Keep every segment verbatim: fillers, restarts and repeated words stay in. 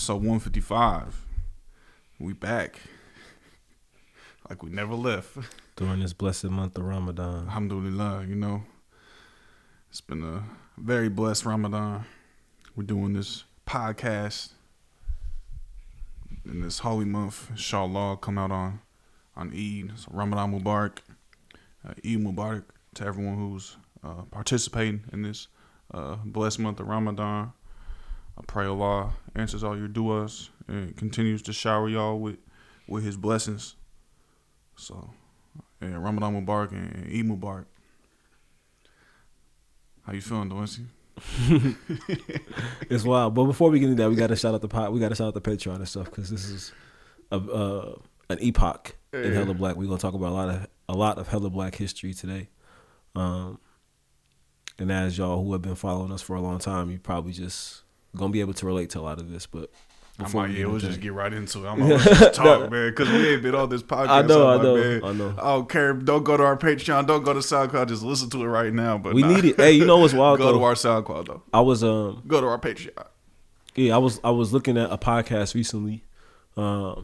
episode one fifty-five. We back. Like we never left. During this blessed month of Ramadan. Alhamdulillah, you know. It's been a very blessed Ramadan. We're doing this podcast in this holy month. Inshallah, come out on, on Eid. So Ramadan Mubarak. Uh, Eid Mubarak to everyone who's uh, participating in this uh, blessed month of Ramadan. I pray Allah answers all your du'as and continues to shower y'all with, with his blessings. So, yeah, Ramadan Mubarak and Eid Mubarak. How you feeling, Dwayne? It's wild. But before we get into that, we got to shout out the pot. We got to shout out the Patreon and stuff because this is a, uh, an epoch yeah. in Hella Black. We're gonna talk about a lot of a lot of Hella Black history today. Um, and as y'all who have been following us for a long time, you probably just gonna be able to relate to a lot of this. But I might, yeah, we'll just get right into it. I'm gonna just talk, man, because we ain't been on this podcast. I know, I like, know, man, I know. I don't care. Don't go to our Patreon. Don't go to SoundCloud. Just listen to it right now. But we nah. need it. Hey, you know what's wild? Go though? to our SoundCloud though. I was um. Go to our Patreon. Yeah, I was I was looking at a podcast recently, um,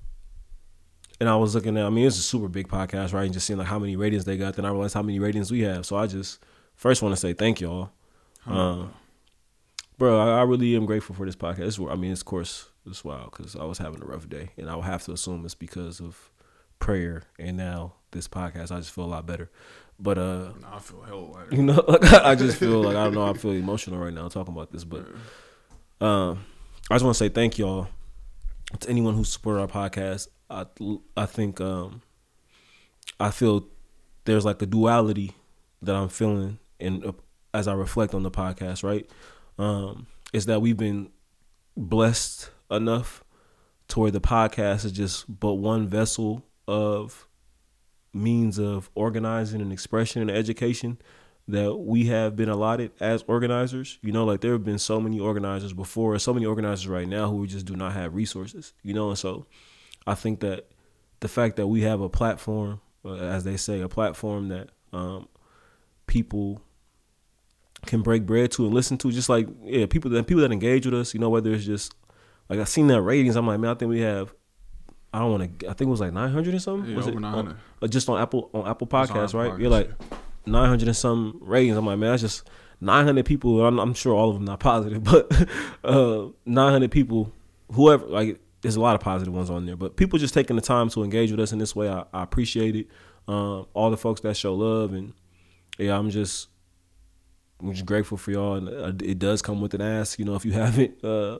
and I was looking at. I mean, it's a super big podcast, right? And just seeing like how many ratings they got. Then I realized how many ratings we have. So I just first want to say thank y'all. Huh. Um, bro, I, I really am grateful for this podcast. It's, I mean, it's, of course, it's wild because I was having a rough day, and I would have to assume it's because of prayer and now this podcast. I just feel a lot better. But uh, no, I feel hell lighter. You know, like, I just feel like I don't know. I feel emotional right now talking about this, but um, I just want to say thank y'all to anyone who supported our podcast. I I think um, I feel there's like a duality that I'm feeling in uh, as I reflect on the podcast. Right, um, is that we've been blessed enough to where the podcast is just but one vessel of means of organizing and expression and education that we have been allotted as organizers. You know, like there have been so many organizers before, so many organizers right now who just do not have resources, you know, and so I think that the fact that we have a platform, uh, as they say, a platform that um, people can break bread to and listen to, just like, yeah, people that people that engage with us, you know, whether it's just, like I seen that ratings, I'm like, man, I think we have, I don't want to, I think it was like nine hundred or something. Yeah, was over it nine hundred. On, just on Apple, on Apple Podcasts, right? Podcasts, You're like nine hundred and some ratings. I'm like, man, that's just nine hundred people. I'm, I'm sure all of them not positive, but uh, nine hundred people, whoever, like, there's a lot of positive ones on there, but people just taking the time to engage with us in this way, I, I appreciate it. Um, all the folks that show love, and yeah, I'm just, I'm just grateful for y'all. And it does come with an ask, you know, if you haven't uh,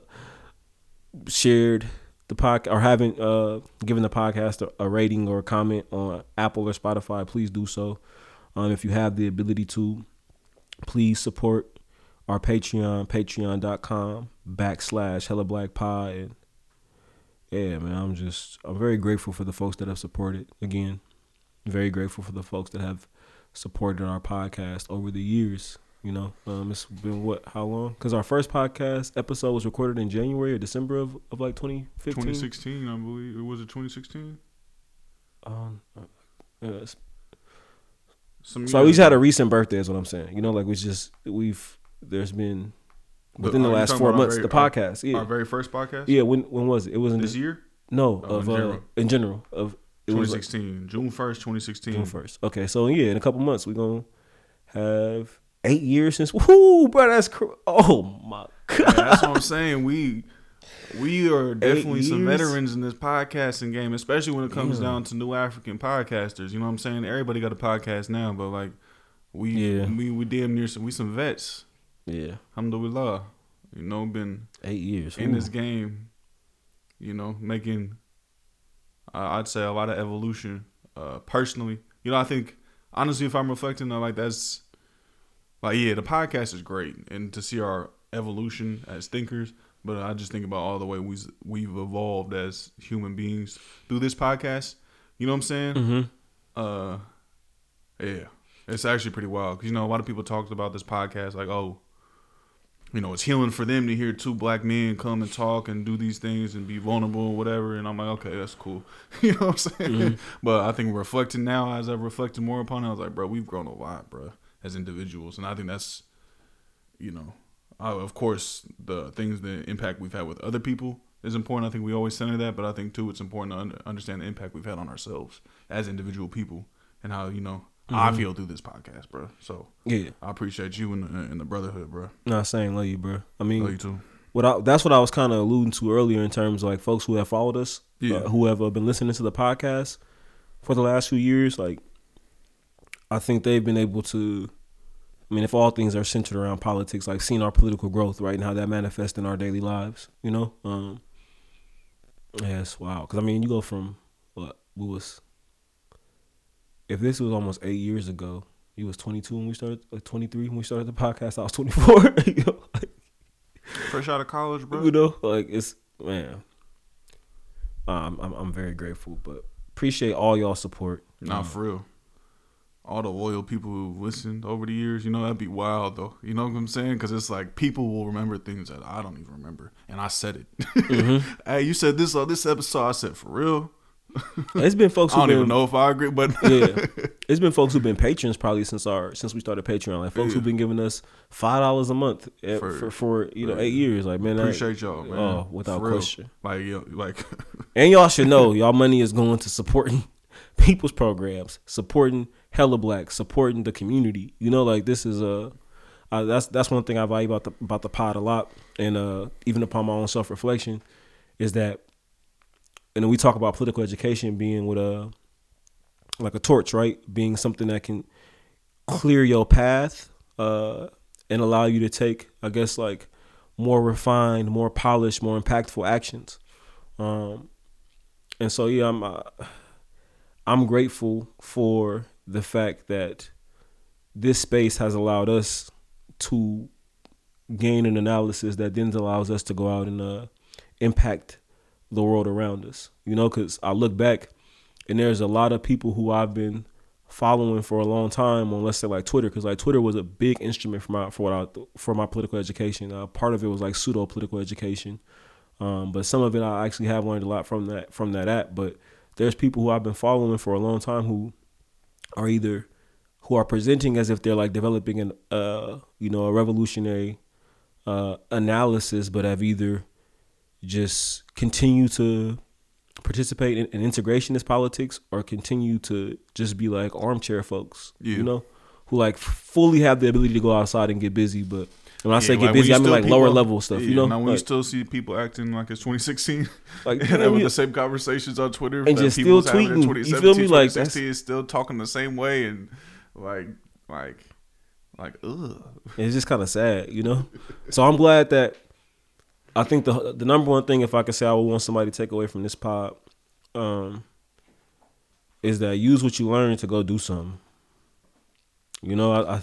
shared the podcast or haven't uh, given the podcast a, a rating or a comment on Apple or Spotify, please do so. Um, if you have the ability to, please support our Patreon, patreon.com backslash Hella Black Pod. And yeah, man, I'm just, I'm very grateful for the folks that have supported. Again, very grateful for the folks that have supported our podcast over the years. You know, um, it's been what, how long? Because our first podcast episode was recorded in January or December of, of like twenty fifteen. twenty sixteen, I believe. Was it twenty sixteen? Um, uh, Some so we just had a recent birthday, is what I'm saying. You know, like we just, we've, there's been, within But the last four months, very, the podcast. Our, yeah. Our very first podcast? Yeah, when when was it? It wasn't this year? No, oh, of in uh, general. in general. of it twenty was like, sixteen. June first, twenty sixteen. June first. Okay, so yeah, in a couple months, we're going to have eight years since, whoo, bro, that's, cr- oh my God. Yeah, that's what I'm saying. We we are definitely Eight some years? veterans in this podcasting game, especially when it comes Yeah. down to new African podcasters. You know what I'm saying? Everybody got a podcast now, but like we Yeah. we, we damn near some, we some vets. Yeah. Alhamdulillah. You know, been Eight years. in Ooh. this game, you know, making, uh, I'd say, a lot of evolution uh, personally. You know, I think, honestly, if I'm reflecting on like that's, like, yeah, the podcast is great. And to see our evolution as thinkers, but I just think about all the way we, we've evolved as human beings through this podcast. You know what I'm saying? Mm-hmm. Uh, yeah, it's actually pretty wild. Because, you know, a lot of people talked about this podcast like, oh, you know, it's healing for them to hear two black men come and talk and do these things and be vulnerable or whatever. And I'm like, okay, that's cool. You know what I'm saying? Mm-hmm. But I think reflecting now, as I've reflected more upon it, I was like, bro, we've grown a lot, bro, as individuals. And I think that's, you know, I, of course, the things, the impact we've had with other people is important. I think we always center that, but I think too it's important to un- understand the impact we've had on ourselves as individual people and how you know mm-hmm. I feel through this podcast, bro. So yeah, I appreciate you and the, and the brotherhood, bro. Not saying love you, bro. I mean, love you too. What I, that's what I was kind of alluding to earlier in terms of like folks who have followed us, yeah. uh, who have uh, been listening to the podcast for the last few years. Like, I think they've been able to. I mean, if all things are centered around politics, like seeing our political growth, right, and how that manifests in our daily lives, you know, um, yeah, it's wild. Because I mean, you go from what we was. If this was almost eight years ago, he was twenty-two when we started, like twenty-three when we started the podcast. I was twenty-four. You know, like, fresh out of college, bro. You know, like it's man. Um, I'm I'm very grateful, but appreciate all y'all support. Nah, um, for real. All the loyal people who listened over the years, you know, that'd be wild though. You know what I'm saying? Because it's like people will remember things that I don't even remember, and I said it. Mm-hmm. Hey, you said this on this episode. I said for real. It's been folks. I don't been, even know if I agree, but yeah, it's been folks who've been patrons probably since our since we started Patreon. Like folks yeah. who've been giving us five dollars a month at, for, for for you know eight years. Like man, appreciate I, y'all, man. Oh, without question. Like yo, like, and y'all should know y'all money is going to supporting people's programs, supporting Hella Black, supporting the community. You know, like this is a uh, that's that's one thing I value about the about the pod a lot, and uh, even upon my own self reflection, is that. And then we talk about political education being with a like a torch, right? Being something that can clear your path uh, and allow you to take, I guess, like more refined, more polished, more impactful actions. Um, and so, yeah, I'm uh, I'm grateful for the fact that this space has allowed us to gain an analysis that then allows us to go out and uh, impact the world around us, you know, because I look back and there's a lot of people who I've been following for a long time on, let's say, like Twitter, because like Twitter was a big instrument for my for what I for my political education. Uh, part of it was like pseudo political education, um, but some of it I actually have learned a lot from that from that app. But there's people who I've been following for a long time who are either who are presenting as if they're like developing an uh you know a revolutionary uh, analysis, but have either just continue to participate in, in integrationist politics or continue to just be like armchair folks, yeah. you know, who like fully have the ability to go outside and get busy. But when I yeah, say get like busy, I mean like people, lower level stuff, yeah, you know. Now when like, you still see people acting like it's twenty sixteen, like and having yeah. the same conversations on Twitter, and just still tweeting, you feel me? Like that's is still talking the same way, and like, like, like, ugh. It's just kind of sad, you know. So I'm glad that. I think the the number one thing, if I could say I would want somebody to take away from this pod, um, is that use what you learn to go do something. You know, I, I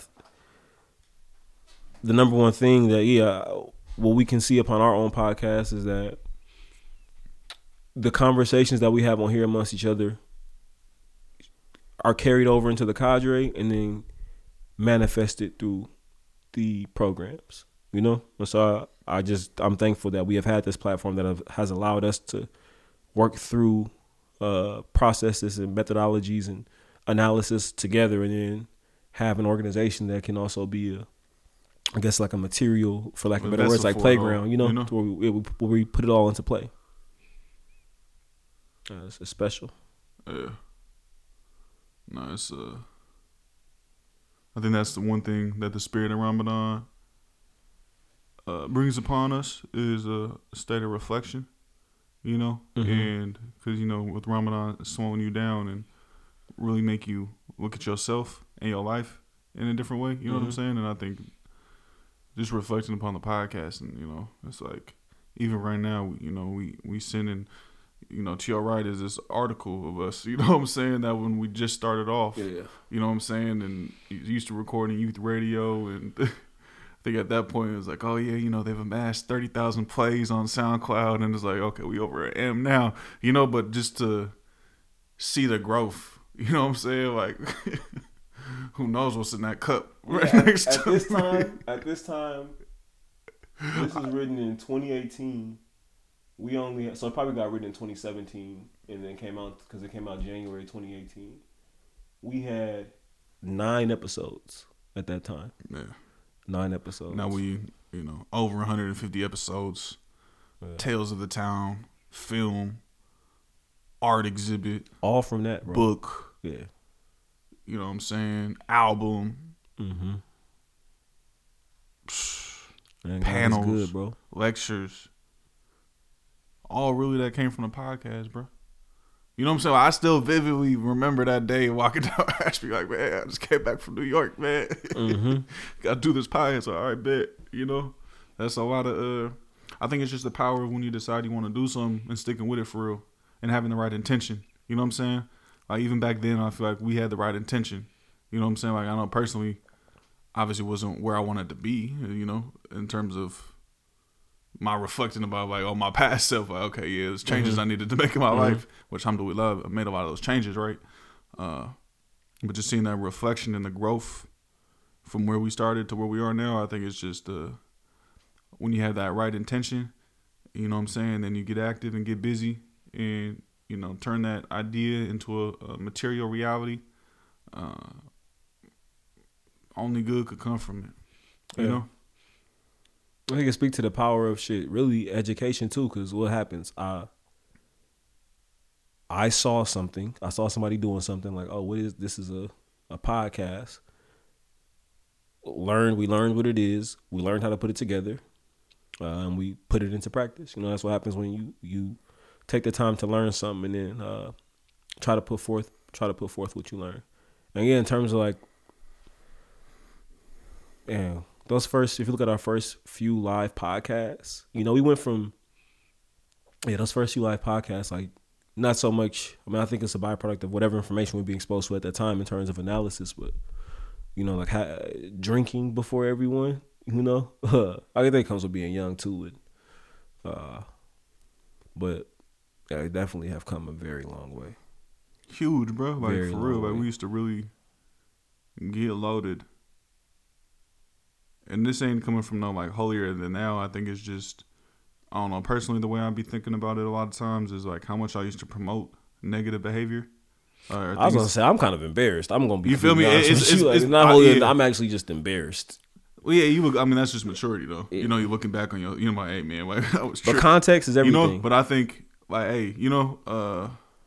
the number one thing that yeah, what we can see upon our own podcast is that the conversations that we have on here amongst each other are carried over into the cadre and then manifested through the programs. You know, and so I, I just I'm thankful that we have had this platform that have, has allowed us to work through uh, processes and methodologies and analysis together, and then have an organization that can also be a, I guess, like a material, for lack of better words, like playground. You know, you know? Where, we, where we put it all into play. Uh, it's, it's special. Yeah. No, it's uh. I think that's the one thing that the spirit of Ramadan Uh, brings upon us is a state of reflection, you know, mm-hmm. and because, you know, with Ramadan slowing you down and really make you look at yourself and your life in a different way, you know mm-hmm. what I'm saying? And I think just reflecting upon the podcast, and, you know, it's like, even right now, you know, we, we sending, you know, to your right is this article of us, you know what I'm saying, that when we just started off, yeah. you know what I'm saying, and used to recording youth radio, and I think at that point it was like, oh yeah, you know, they've amassed thirty thousand plays on SoundCloud, and it's like, okay, we over at M now, you know, but just to see the growth, you know what I'm saying? Like, who knows what's in that cup right yeah, next at, to at this me. time, at this time, this was written in twenty eighteen. We only, so it probably got written in twenty seventeen and then came out, because it came out January twenty eighteen. We had nine episodes at that time. Yeah. Nine episodes. Now we, you know, over one hundred fifty episodes yeah. Tales of the Town, film, art exhibit, all from that, bro. book. Yeah. You know what I'm saying? Album. Mm-hmm. Man, panels, good, bro. Lectures. All really that came from the podcast, bro. You know what I'm saying? I still vividly remember that day walking down Ashby like, man, I just came back from New York, man. Mm-hmm. Got to do this podcast. So, all right, bet. You know? That's a lot of, uh, I think it's just the power of when you decide you want to do something and sticking with it for real and having the right intention. You know what I'm saying? Like, even back then, I feel like we had the right intention. You know what I'm saying? Like, I know personally, obviously wasn't where I wanted to be, you know, in terms of my reflecting about, like, oh, my past self. Like, okay, yeah, there's changes mm-hmm. I needed to make in my mm-hmm. life, which alhamdulillah, I made a lot of those changes, right? Uh, but just seeing that reflection and the growth from where we started to where we are now, I think it's just uh, when you have that right intention, you know what I'm saying, then you get active and get busy and, you know, turn that idea into a, a material reality. Uh, only good could come from it, you yeah. know? I think it speak to the power of shit, really education too, because what happens, I, I saw something, I saw somebody doing something like, oh, what is, this is a, a podcast. Learned, we learned what it is, we learned how to put it together, uh, and we put it into practice. You know, that's what happens when you, you take the time to learn something and then uh, try to put forth, try to put forth what you learn. And again, in terms of like, man, those first, if you look at our first few live podcasts, you know, we went from, yeah, those first few live podcasts, like, not so much, I mean, I think it's a byproduct of whatever information we're being exposed to at that time in terms of analysis, but, you know, like ha- drinking before everyone, you know, I think that comes with being young too. And, uh, but yeah, I definitely have come a very long way. Huge, bro. Like, Very for real. way. Like, we used to really get loaded. And this ain't coming from no, like, holier than now. I think it's just, I don't know, personally, the way I be thinking about it a lot of times is, like, how much I used to promote negative behavior. Uh, I was going to say, I'm kind of embarrassed. I'm going to be You feel me? It's, it's, it's, like, it's not I, holier. yeah. I'm actually just embarrassed. Well, yeah, you look, I mean, that's just maturity, though. Yeah. You know, you're looking back on your, you know, like, hey, man, like, I was But tripping. context is everything. You know, but I think, like, hey, you know, uh,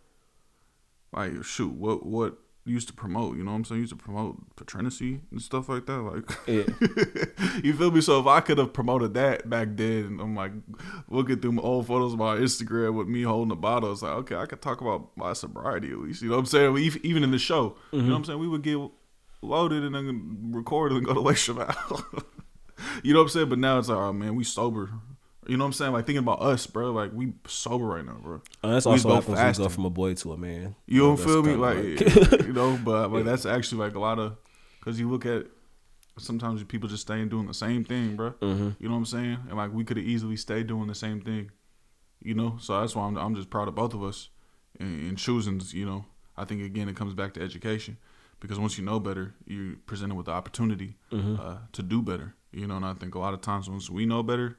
like, shoot, what, what used to promote, you know what I'm saying? Used to promote patronacy and stuff like that. Like, yeah. You feel me? So if I could have promoted that back then, and I'm like looking through my old photos of my Instagram with me holding the bottle, it's like, okay, I could talk about my sobriety at least. You know what I'm saying? We, even in the show, mm-hmm. you know what I'm saying? We would get loaded and then record and go to Lake Cheval. You know what I'm saying? But now it's like, oh man, we sober. You know what I'm saying? Like, thinking about us, bro. Like, we sober right now, bro. Oh, that's we also happens when you go from a boy to a man. You don't know, feel me? Like, like you know, but like, that's actually like a lot of, because you look at, sometimes people just staying doing the same thing, bro. Mm-hmm. You know what I'm saying? And like, we could have easily stayed doing the same thing, you know? So that's why I'm, I'm just proud of both of us in, in choosing, you know. I think, again, it comes back to education, because once you know better, you're presented with the opportunity mm-hmm. uh, to do better, you know? And I think a lot of times once we know better,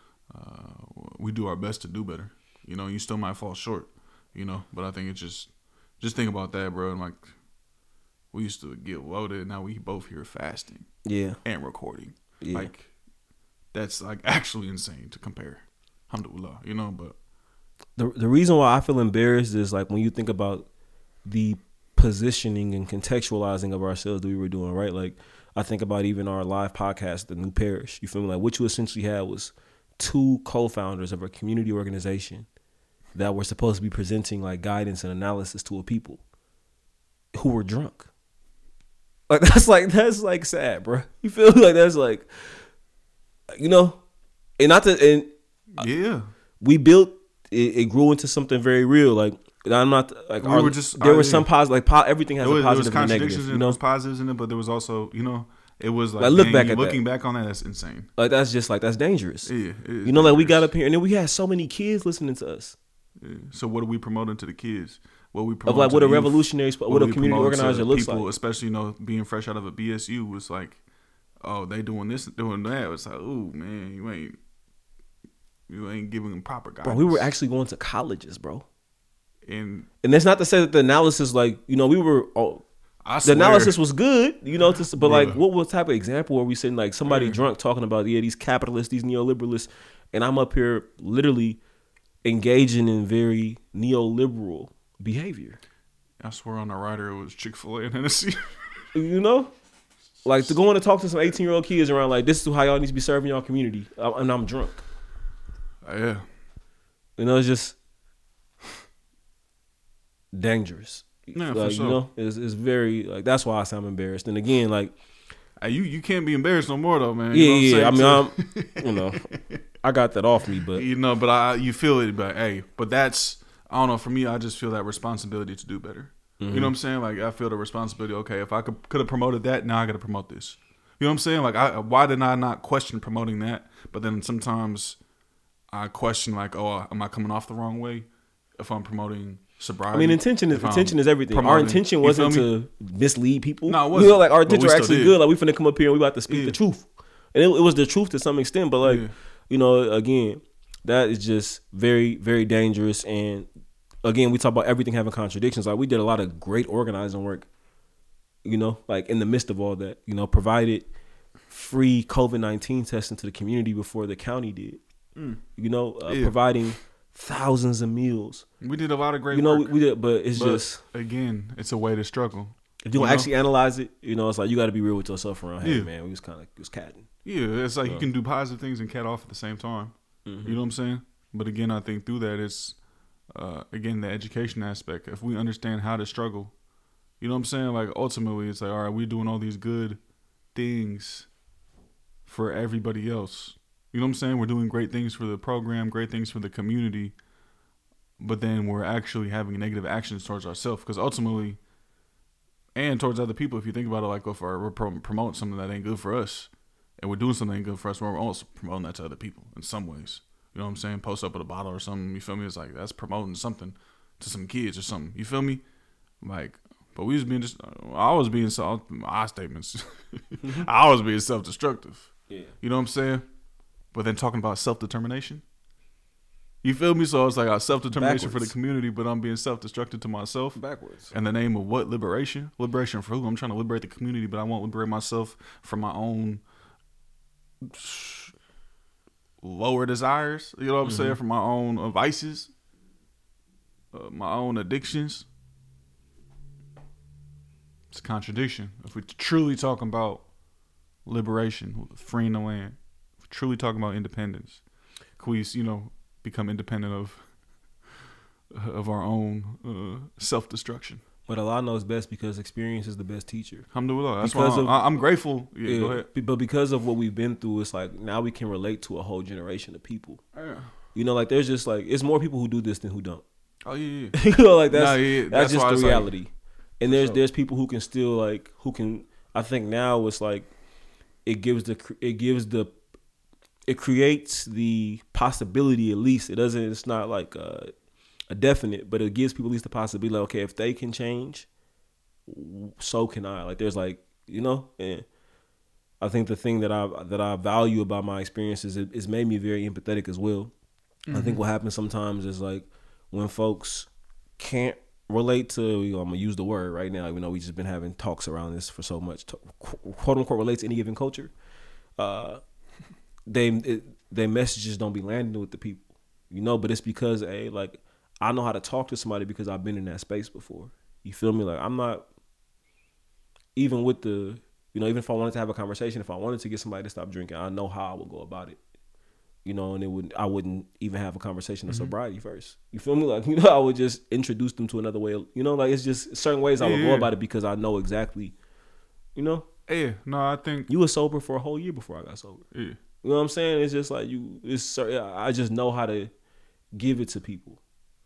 Uh, we do our best to do better. You know, you still might fall short, you know, but I think it's just, just think about that, bro. And like, we used to get loaded. Now we both here fasting. Yeah. And recording. Yeah. Like, that's like actually insane to compare. Alhamdulillah, you know, but. The, the reason why I feel embarrassed is like when you think about the positioning and contextualizing of ourselves that we were doing, right? Like, I think about even our live podcast, The New Parish. You feel me? Like, what you essentially had was two co-founders of a community organization that were supposed to be presenting like guidance and analysis to a people who were drunk. Like, that's like, that's like sad, bro. You feel like that's like, you know, and not to, and yeah, we built, it, it grew into something very real. Like, I'm not like, we our, were just, there uh, was some positive, like po- everything has there was, a positive there was and a negative. and You know, there was positives in it, but there was also, you know, it was like, like look man, back at looking that. back on that, that's insane. Like, that's just like, that's dangerous. Yeah, you know, like we got up here and then we had so many kids listening to us. Yeah. So what are we promoting to the kids? What we promote of like to what a youth, revolutionary, what, what a community organizer looks people, like. Especially, you know, being fresh out of a B S U was like, oh, they doing this, doing that. It's like, ooh, man, you ain't, you ain't giving them proper guidance. Bro, we were actually going to colleges, bro. And and that's not to say that the analysis, like, you know, we were. Oh, I the swear, analysis was good, you know, to, but Bruh. like, what was type of example were we sitting like somebody Yeah. drunk talking about, yeah, these capitalists, these neoliberalists, and I'm up here literally engaging in very neoliberal behavior. I swear on the rider it was Chick-fil-A and Hennessy. You know, like to go in and talk to some eighteen year old kids around like this is how y'all need to be serving y'all community, and I'm drunk. Uh, yeah, you know, it's just dangerous. Yeah, like, for sure. You know, it's, it's very like that's why I say I'm embarrassed. And again, like, hey, you you can't be embarrassed no more though, man. Yeah, you know yeah. I mean, too? I'm, you know, I got that off me, but you know, but I you feel it, but hey, but that's I don't know. For me, I just feel that responsibility to do better. Mm-hmm. You know what I'm saying? Like I feel the responsibility. Okay, if I could could have promoted that, now I got to promote this. You know what I'm saying? Like I why did I not question promoting that? But then sometimes I question like, oh, am I coming off the wrong way if I'm promoting sobriety? I mean, intention is intention is everything. Our intention wasn't to mislead people. No, it wasn't. You know, like our intentions were actually did. good. Like we finna come up here and we about to speak yeah. the truth, and it, it was the truth to some extent. But like, yeah. you know, again, that is just very, very dangerous. And again, we talk about everything having contradictions. Like we did a lot of great organizing work. You know, like in the midst of all that, you know, provided free COVID nineteen testing to the community before the county did. Mm. You know, uh, yeah. providing thousands of meals. We did a lot of great you know, work. We, we did, but it's but just again, it's a way to struggle. If you, you actually know? analyze it, you know, it's like you got to be real with yourself around. Hey, yeah. man, we was kind of was catting. Yeah, it's like so. you can do positive things and cat off at the same time. Mm-hmm. You know what I'm saying? But again, I think through that, it's uh, again the education aspect. If we understand how to struggle, you know what I'm saying? Like ultimately, it's like all right, we're doing all these good things for everybody else. You know what I'm saying? We're doing great things for the program, great things for the community, but then we're actually having negative actions towards ourselves because ultimately, and towards other people, if you think about it, like if we're promoting something that ain't good for us and we're doing something that ain't good for us, we're also promoting that to other people in some ways. You know what I'm saying? Post up with a bottle or something, you feel me? It's like that's promoting something to some kids or something. You feel me? Like, but we was being just, I was being, my statements, I was being self-destructive. Yeah. You know what I'm saying? But then talking about self-determination. You feel me? So it's like a self-determination Backwards. for the community, but I'm being self-destructive to myself. Backwards. In the name of what? Liberation? Liberation for who? I'm trying to liberate the community, but I won't liberate myself from my own lower desires. You know what I'm mm-hmm. saying? From my own uh, vices, uh, my own addictions. It's a contradiction. If we're truly talking about liberation, freeing the land, if we're truly talking about independence, can we, you know, become independent of of our own uh, self-destruction? But Allah knows best because experience is the best teacher. Alhamdulillah. That's because why I'm, of, I'm grateful. Yeah, yeah, go ahead. But because of what we've been through, it's like now we can relate to a whole generation of people. Yeah. You know, like there's just like, it's more people who do this than who don't. Oh, yeah, yeah. You know, like that's, nah, yeah, that's, that's just the reality. Like, and there's sure. there's people who can still like, who can, I think now it's like, it gives the, it gives the, it creates the possibility at least. It doesn't, it's not like uh, a definite, but it gives people at least the possibility like, okay, if they can change, so can I. Like there's like, you know, and I think the thing that I that I value about my experiences is it's made me very empathetic as well. Mm-hmm. I think what happens sometimes is like when folks can't relate to, you know, I'm gonna use the word right now, even though we just been having talks around this for so much, to, quote unquote, relate to any given culture. Uh, they it, their messages don't be landing with the people, you know. But it's because hey, like I know how to talk to somebody because I've been in that space before. You feel me? Like I'm not even with the, you know, even if I wanted to have a conversation, if I wanted to get somebody to stop drinking, I know how I would go about it. You know, and it would I wouldn't even have a conversation of mm-hmm. sobriety first. You feel me? Like, you know, I would just introduce them to another way. Of, you know, like it's just certain ways I would yeah, go yeah. about it because I know exactly, you know. Yeah, no, I think you were sober for a whole year before I got sober. Yeah, you know what I'm saying? It's just like you. It's I just know how to give it to people.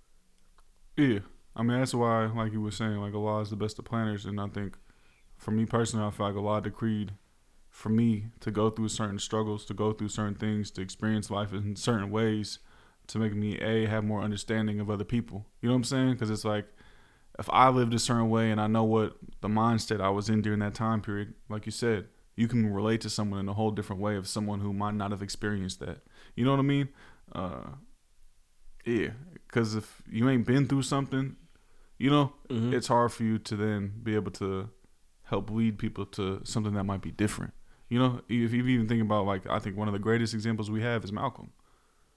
Yeah, I mean that's why, like you were saying, like Allah is the best of planners, and I think for me personally, I feel like Allah decreed for me to go through certain struggles, to go through certain things, to experience life in certain ways, to make me a have more understanding of other people. You know what I'm saying? Because it's like if I lived a certain way and I know what the mindset I was in during that time period, like you said, you can relate to someone in a whole different way of someone who might not have experienced that. You know what I mean? Uh, yeah, because if you ain't been through something, you know, mm-hmm. it's hard for you to then be able to help lead people to something that might be different. You know, if you even think about, like, I think one of the greatest examples we have is Malcolm.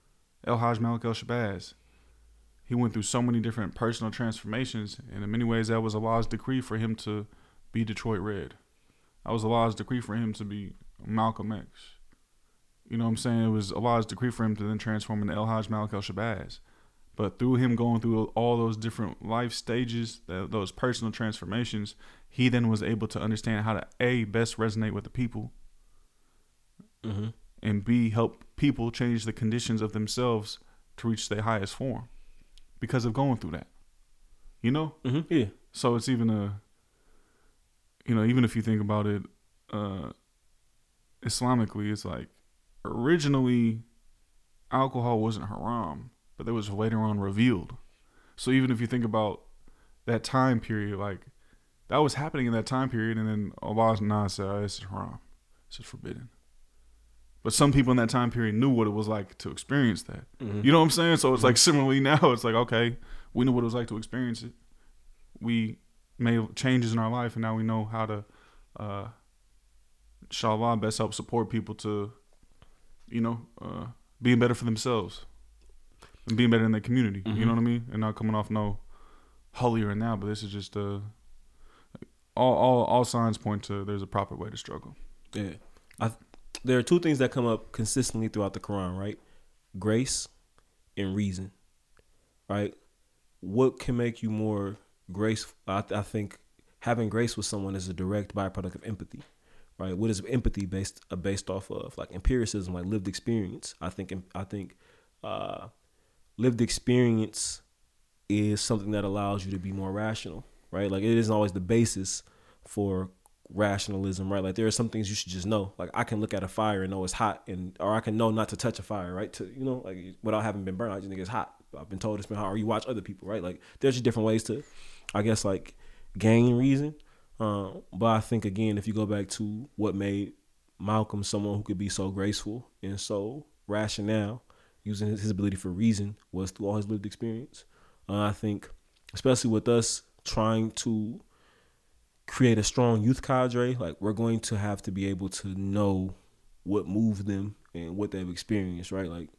El Hajj Malik El Shabazz. He went through so many different personal transformations, and in many ways, that was Allah's decree for him to be Detroit Red. That was Allah's decree for him to be Malcolm X. You know what I'm saying? It was Allah's decree for him to then transform into El Hajj Malik El Shabazz. But through him going through all those different life stages, those personal transformations, he then was able to understand how to A, best resonate with the people, mm-hmm. and B, help people change the conditions of themselves to reach their highest form because of going through that. You know? Mm-hmm. Yeah. So it's even a, you know, even if you think about it, uh, Islamically, it's like originally alcohol wasn't haram, but it was later on revealed. So even if you think about that time period, like that was happening in that time period, and then Allah nah, said, oh, this is haram, this is forbidden. But some people in that time period knew what it was like to experience that. Mm-hmm. You know what I'm saying? So it's mm-hmm. like similarly now, it's like, okay, we knew what it was like to experience it. We made changes in our life, and now we know how to, uh, inshallah, best help support people to, you know, uh, being better for themselves and being better in their community. Mm-hmm. You know what I mean? And not coming off no holier than now, but this is just uh, all all all signs point to there's a proper way to struggle. Yeah, I, there are two things that come up consistently throughout the Quran, right? Grace and reason, right? What can make you more graceful? I, I think having grace with someone is a direct byproduct of empathy, right? What is empathy based uh, based off of? Like empiricism, like lived experience. I think I think uh, lived experience is something that allows you to be more rational, right? Like it isn't always the basis for rationalism, right? Like there are some things you should just know. Like I can look at a fire and know it's hot, and or I can know not to touch a fire, right? To you know, like without having been burned, I just think it's hot. I've been told it's been hot. Or you watch other people, right? Like there's just different ways to, I guess, like gain reason. Um, but I think again, if you go back to what made Malcolm someone who could be so graceful and so rational, using his, his ability for reason, was through all his lived experience. Uh, I think, especially with us trying to create a strong youth cadre, like we're going to have to be able to know what moved them and what they've experienced, right? Like,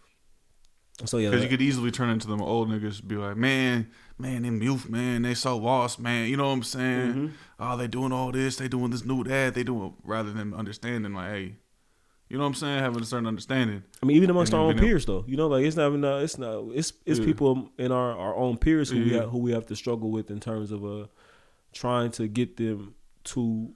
so yeah, because you could easily turn into them old niggas, be like, man, man, them youth, man, they so lost, man. You know what I'm saying? Mm-hmm. Oh, they doing all this, they doing this new that, they doing rather than understanding, like, hey, you know what I'm saying? Having a certain understanding. I mean, even amongst our own peers, though, you know, like it's not even, uh, it's not, it's it's yeah. people in our, our own peers who yeah. we have, who we have to struggle with in terms of uh trying to get them to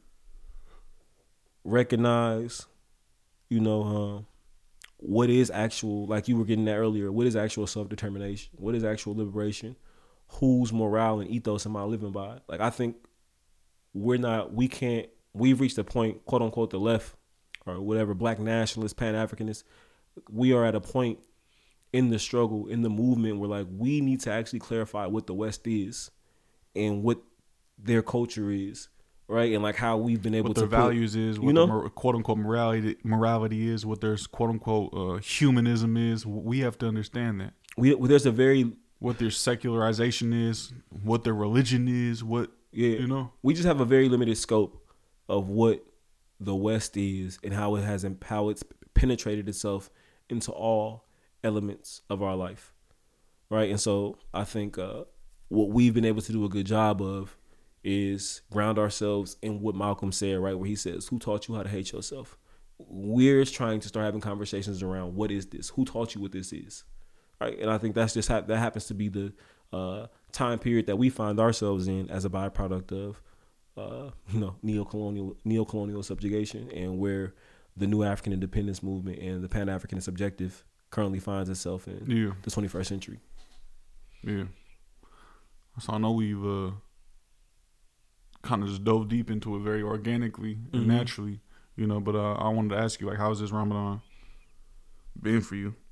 recognize, you know, um, what is actual, like you were getting at earlier, what is actual self-determination? What is actual liberation? Whose morale and ethos am I living by? Like, I think we're not, we can't, we've reached a point, quote unquote, the left or whatever, black nationalists, Pan-Africanists, we are at a point in the struggle, in the movement where like we need to actually clarify what the West is and what their culture is. Right, and like how we've been able what to their put, values is, what you know, their quote unquote morality morality is, what their quote unquote uh, humanism is. We have to understand that. We well, there's a very what their secularization is, what their religion is, what yeah, you know. We just have a very limited scope of what the West is and how it has how it's penetrated itself into all elements of our life, right? And so I think uh, what we've been able to do a good job of is ground ourselves in what Malcolm said, right? Where he says, who taught you how to hate yourself? We're trying to start having conversations around what is this? Who taught you what this is? Right? And I think that's just ha- that happens to be the uh, time period that we find ourselves in as a byproduct of, uh, you know, neo-colonial, neo-colonial subjugation, and where the new African independence movement and the Pan-Africanist objective currently finds itself in yeah. the twenty-first century. Yeah. So I know we've uh, kind of just dove deep into it very organically and mm-hmm. naturally, you know, but uh, I wanted to ask you, like, how's this Ramadan been for you?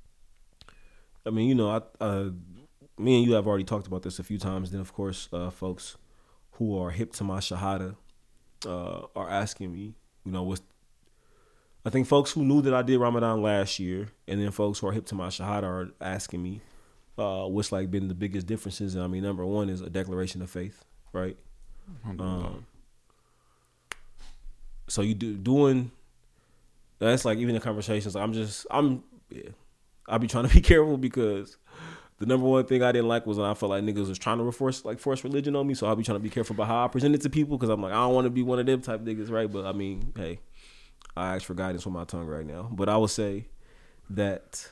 I mean, you know, I, uh, me and you have already talked about this a few times. Then, of course, uh, folks who are hip to my Shahada uh, are asking me, you know, what's, I think folks who knew that I did Ramadan last year, and then folks who are hip to my Shahada are asking me uh, what's like been the biggest differences. And I mean, number one is a declaration of faith, right? Um, so you do doing that's like even the conversations. I'm just I'm yeah. I be trying to be careful because the number one thing I didn't like was when I felt like niggas was trying to force like force religion on me. So I'll be trying to be careful about how I present it to people because I'm like, I don't want to be one of them type niggas, right? But I mean, hey, I ask for guidance with my tongue right now. But I would say that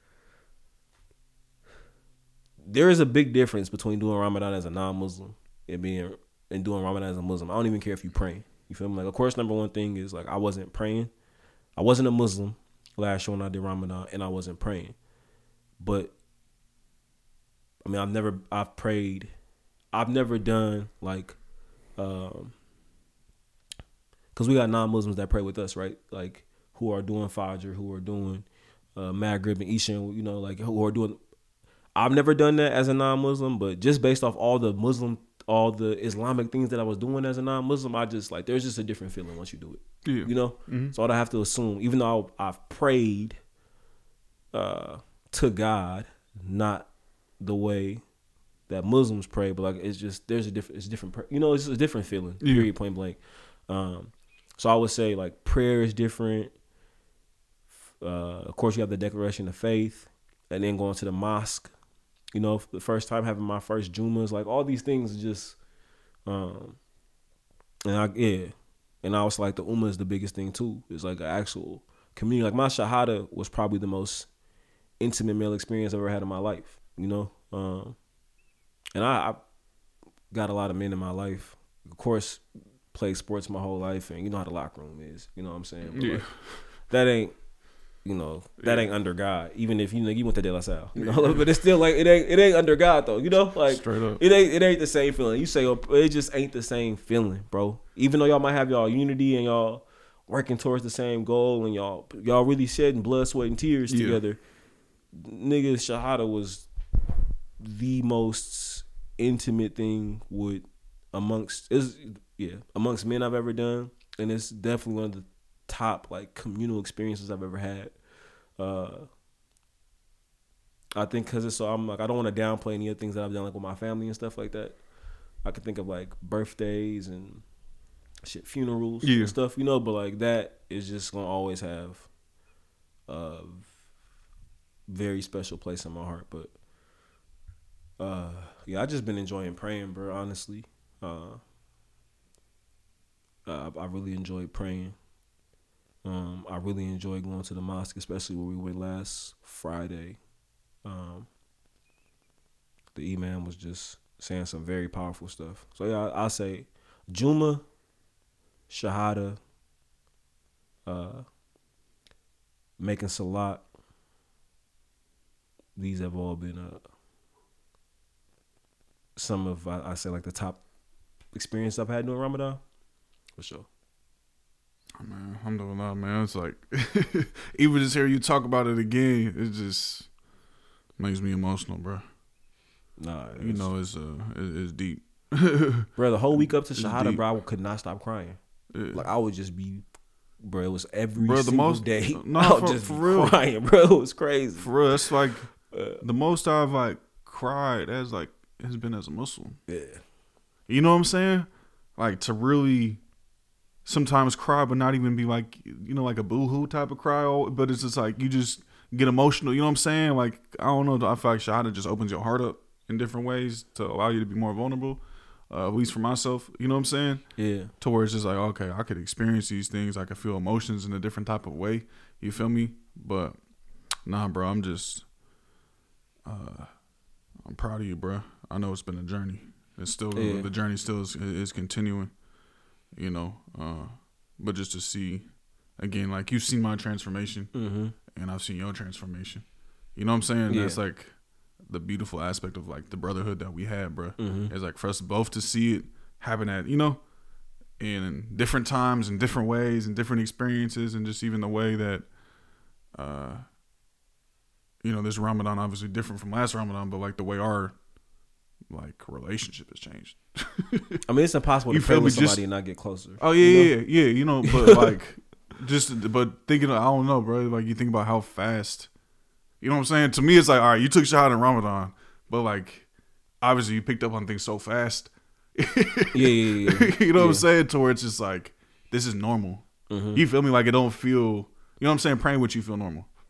there is a big difference between doing Ramadan as a non-Muslim and being and doing Ramadan as a Muslim. I don't even care if you praying. You feel me? Like, of course, number one thing is like I wasn't praying. I wasn't a Muslim last year when I did Ramadan, and I wasn't praying. But I mean, I've never I've prayed. I've never done like, um, because we got non-Muslims that pray with us, right? Like who are doing Fajr, who are doing uh, Maghrib and Isha, you know, like who are doing. I've never done that as a non-Muslim, but just based off all the Muslim, all the Islamic things that I was doing as a non-Muslim, I just like there's just a different feeling once you do it. Yeah. You know, mm-hmm. So I have to assume, even though I've prayed uh, to God, not the way that Muslims pray, but like it's just there's a different, it's different. You know, it's just a different feeling. Period. Yeah. Point blank. Um, so I would say like prayer is different. Uh, of course, you have the declaration of faith, and then going to the mosque. You know, the first time having my first Jumas, like all these things just, um, and I, yeah. And I was like, the Ummah is the biggest thing too. It's like an actual community. Like my Shahada was probably the most intimate male experience I've ever had in my life, you know? Um, and I, I got a lot of men in my life. Of course, played sports my whole life, and you know how the locker room is. You know what I'm saying? But yeah. Like, that ain't, you know, that yeah. ain't under God. Even if you know you went to De La Salle, you know, yeah. But it's still like it ain't it ain't under God though. You know, like straight up, it ain't it ain't the same feeling. You say it just ain't the same feeling, bro. Even though y'all might have y'all unity and y'all working towards the same goal and y'all y'all really shedding blood, sweat, and tears yeah. together. Nigga, Shahada was the most intimate thing with amongst is yeah amongst men I've ever done, and it's definitely one of the top like communal experiences I've ever had. Uh, I think because it's so I'm like I don't want to downplay any of the things that I've done like with my family and stuff like that. I could think of like birthdays and shit, funerals yeah. and stuff, you know. But like that is just gonna always have a very special place in my heart. But uh, yeah, I just been enjoying praying, bro. Honestly, uh, I, I really enjoyed praying. Um, I really enjoy going to the mosque, especially where we went last Friday. Um, the imam was just saying some very powerful stuff. So yeah, I, I say Juma, Shahada, uh, making salat. These have all been uh, some of I, I say like the top experience I've had during Ramadan, for sure. Oh, man, alhamdulillah, man. It's like, even just hear you talk about it again, it just makes me emotional, bro. Nah, you know, it's uh, it, it's deep. Bro, the whole week up to Shahada, bro, I could not stop crying. Yeah. Like, I would just be, bro, it was every bro, the single most, day. No, I would just for real. Crying, bro. It was crazy. For real, it's like, uh, the most I've, like, cried as, like, has been as a Muslim. Yeah. You know what I'm saying? Like, to really sometimes cry, but not even be like, you know, like a boo-hoo type of cry. But it's just like, you just get emotional. You know what I'm saying? Like, I don't know. I feel like Shahada just opens your heart up in different ways to allow you to be more vulnerable. Uh, at least for myself, you know what I'm saying? Yeah. To where it's just like, okay, I could experience these things. I could feel emotions in a different type of way. You feel me? But nah, bro, I'm just, uh, I'm proud of you, bro. I know it's been a journey. It's still, yeah. the journey still is, is continuing, you know. Uh, but just to see, again, like you've seen my transformation mm-hmm. and I've seen your transformation. You know what I'm saying? Yeah. That's like the beautiful aspect of like the brotherhood that we had, bro. Mm-hmm. It's like for us both to see it happen at, you know, in different times and different ways and different experiences, and just even the way that, uh, you know, this Ramadan obviously different from last Ramadan, but like the way our like relationship has changed. I mean, it's impossible to pray with somebody just, and not get closer. Oh yeah, you know? yeah, yeah. You know, but like just, but thinking, of, I don't know, bro. Like you think about how fast. You know what I'm saying? To me, it's like, all right, you took Shahada in Ramadan, but like, obviously you picked up on things so fast. yeah, yeah, yeah. You know yeah. what I'm saying? To where it's just like, this is normal. Mm-hmm. You feel me? Like it don't feel, you know what I'm saying? Praying with you feel normal.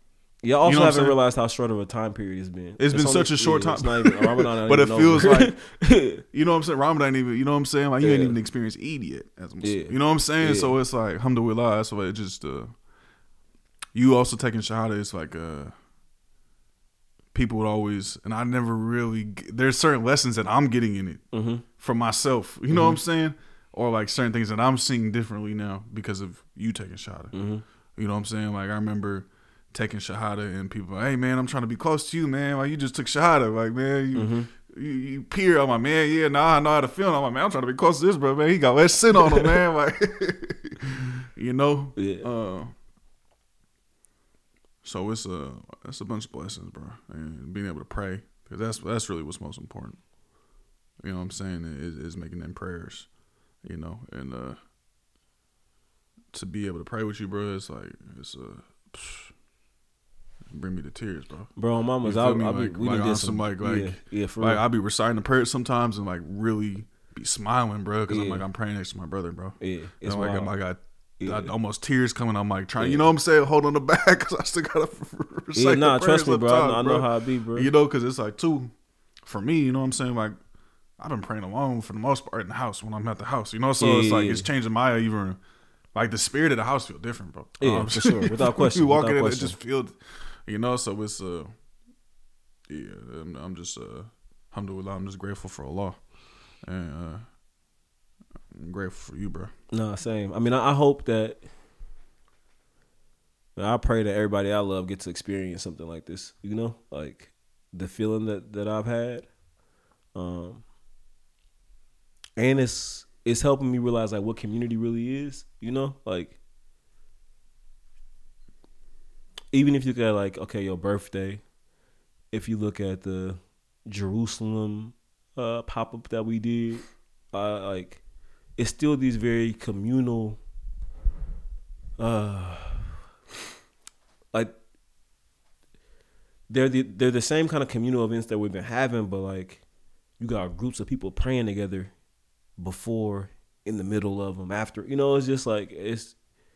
Yeah, I also you know haven't realized how short of a time period it's been. It's, it's been such a short yeah, time. It's not even Ramadan. But it even feels over. like, you know what I'm saying? Ramadan ain't even, you know what I'm saying? Like, you yeah. ain't even experienced Eid yet. As a Muslim. Yeah. You know what I'm saying? Yeah. So it's like, alhamdulillah. That's why it just, uh, you also taking Shahada, it's like, uh, people would always, and I never really, there's certain lessons that I'm getting in it mm-hmm. for myself. You know mm-hmm. what I'm saying? Or like certain things that I'm seeing differently now because of you taking Shahada. Mm-hmm. You know what I'm saying? Like, I remember taking Shahada and people, hey man, I'm trying to be close to you, man. Like, you just took Shahada. Like, man, you mm-hmm. you, you peer. I'm like, man, yeah, nah, I know how to feel. I'm like, man, I'm trying to be close to this bro, man. He got less sin on him, man. Like, you know? Yeah. Uh, so it's a, it's a bunch of blessings, bro. And being able to pray, because that's, that's really what's most important. You know what I'm saying? Is, is making them prayers, you know? And uh, to be able to pray with you, bro, it's like, it's a, psh, bring me to tears, bro. Bro, mama's out. I'll, I'll like, be, we like, did some, some, like, like, yeah, yeah, for like real. I'll be reciting the prayers sometimes and like really be smiling, bro, because yeah. I'm like, I'm praying next to my brother, bro. Yeah, it's and like, wild. I got yeah. I, almost tears coming. I'm like trying, yeah. you know what I'm saying, hold on the back because I still gotta recite yeah, nah, the prayers trust me, bro. Top, I, know, bro. I know how it be, bro. You know, because it's like too, for me, you know what I'm saying, like I've been praying alone for the most part in the house when I'm at the house, you know, so yeah, it's like yeah. it's changing my even. Like the spirit of the house feel different, bro. Yeah, um, for sure, without question. You walk without in, question. it just feels, you know. So it's uh, yeah. I'm, I'm just uh, alhamdulillah. I'm just grateful for Allah, and uh, I'm grateful for you, bro. Nah, same. I mean, I, I hope that. I pray that everybody I love gets to experience something like this. You know, like the feeling that, that I've had, um, and it's. It's helping me realize like what community really is, you know? Like even if you look at like, okay, your birthday, if you look at the Jerusalem uh, pop-up that we did, uh, like it's still these very communal uh like they're the they're the same kind of communal events that we've been having, but like you got groups of people praying together before, in the middle of them, after, you know, it's just like, it's,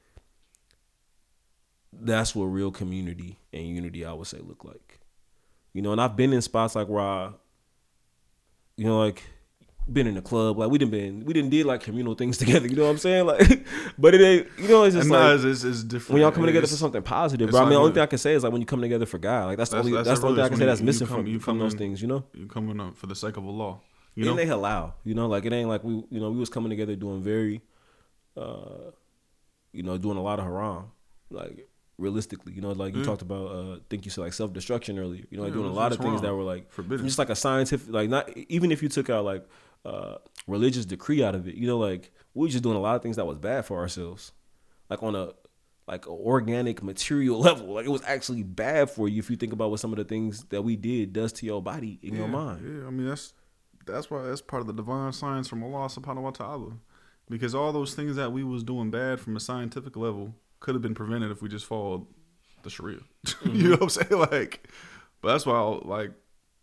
that's what real community and unity, I would say, look like, you know. And I've been in spots like where I, you know, like been in a club, like we didn't been, we didn't did like communal things together, you know what I'm saying? Like, but it ain't, you know, it's just and like, no, it's, it's, it's different. when y'all coming together it's, for something positive, bro. I mean, the only thing I can say is like when you come together for God, like that's, that's the only, that's, that's the only thing I can say that's missing come, from, from those things, you know? You coming up for the sake of Allah. You know? And they halal, you know, like it ain't like we, you know, we was coming together doing very, uh, you know, doing a lot of haram, like realistically, you know, like you yeah. talked about, uh, I think you said like self-destruction earlier, you know, like yeah, doing a lot of things wrong. That were like, forbidden. Just like a scientific, like not, even if you took out like, uh, religious decree out of it, you know, like we were just doing a lot of things that was bad for ourselves, like on a, like an organic material level, like it was actually bad for you if you think about what some of the things that we did does to your body and yeah, your mind. Yeah, I mean, that's, That's why that's part of the divine science from Allah subhanahu wa ta'ala. Because all those things that we was doing bad from a scientific level could have been prevented if we just followed the Sharia. Mm-hmm. You know what I'm saying? Like, but that's why, like,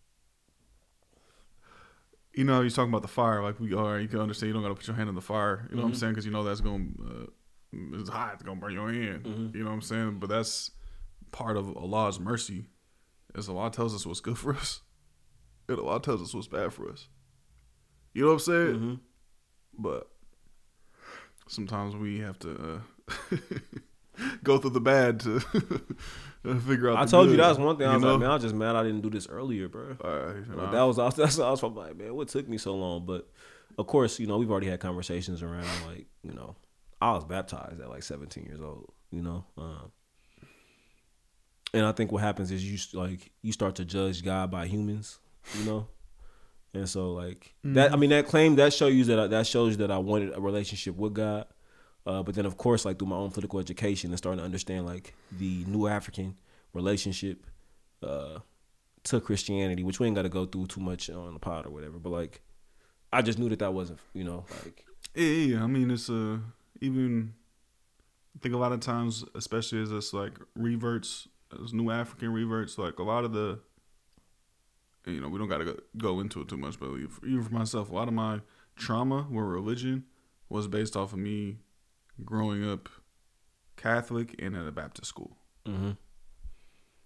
you know, he's talking about the fire. Like, we are, you can understand you don't got to put your hand in the fire. You know mm-hmm. what I'm saying? Because you know that's going to, uh, it's hot, it's going to burn your hand. Mm-hmm. You know what I'm saying? But that's part of Allah's mercy. As Allah tells us what's good for us, and Allah tells us what's bad for us. You know what I'm saying? Mm-hmm. But sometimes we have to uh, go through the bad to figure out. I the told good, you that was one thing. I was know? like, man, I was just mad I didn't do this earlier, bro. All right, like, that was that's what I was like, man, what took me so long? But of course, you know, we've already had conversations around like, you know, I was baptized at like seventeen years old. You know, um, and I think what happens is you like you start to judge God by humans. You know. And so, like mm-hmm. that, I mean, that claim that shows you that I, that shows you that I wanted a relationship with God. Uh, but then, of course, like through my own political education and starting to understand like the New African relationship uh, to Christianity, which we ain't got to go through too much on the pod or whatever. But like, I just knew that that wasn't, you know, like. Yeah, yeah. I mean, it's uh, even. I think a lot of times, especially as it's like reverts, as New African reverts, like a lot of the. You know, we don't got to go, go into it too much, but even for myself, a lot of my trauma with religion was based off of me growing up Catholic and at a Baptist school. Mm-hmm.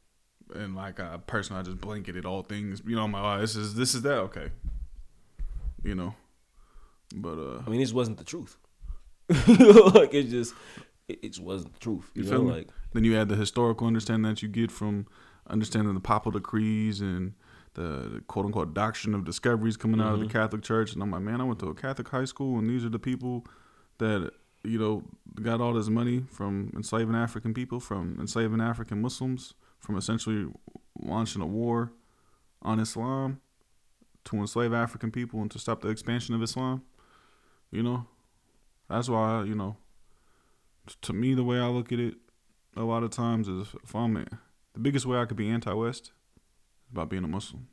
and like I personally, I just blanketed all things. You know, I'm like, oh, this is this is that okay. You know, but uh, I mean, this wasn't the truth. Like it just, it, it just wasn't the truth. You, you know, like then you add the historical understanding that you get from understanding the papal decrees and the, the quote unquote doctrine of discoveries coming mm-hmm. out of the Catholic Church, and I'm like, man, I went to a Catholic high school, and these are the people that you know got all this money from enslaving African people, from enslaving African Muslims, from essentially launching a war on Islam to enslave African people and to stop the expansion of Islam. You know, that's why, you know, to me, the way I look at it a lot of times is if I'm a, the biggest way I could be anti-West is by being a Muslim.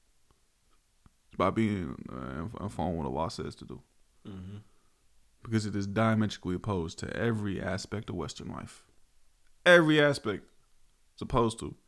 It's by being uh, following what Allah says to do. Mm-hmm. Because it is diametrically opposed to every aspect of Western life. Every aspect it's opposed to.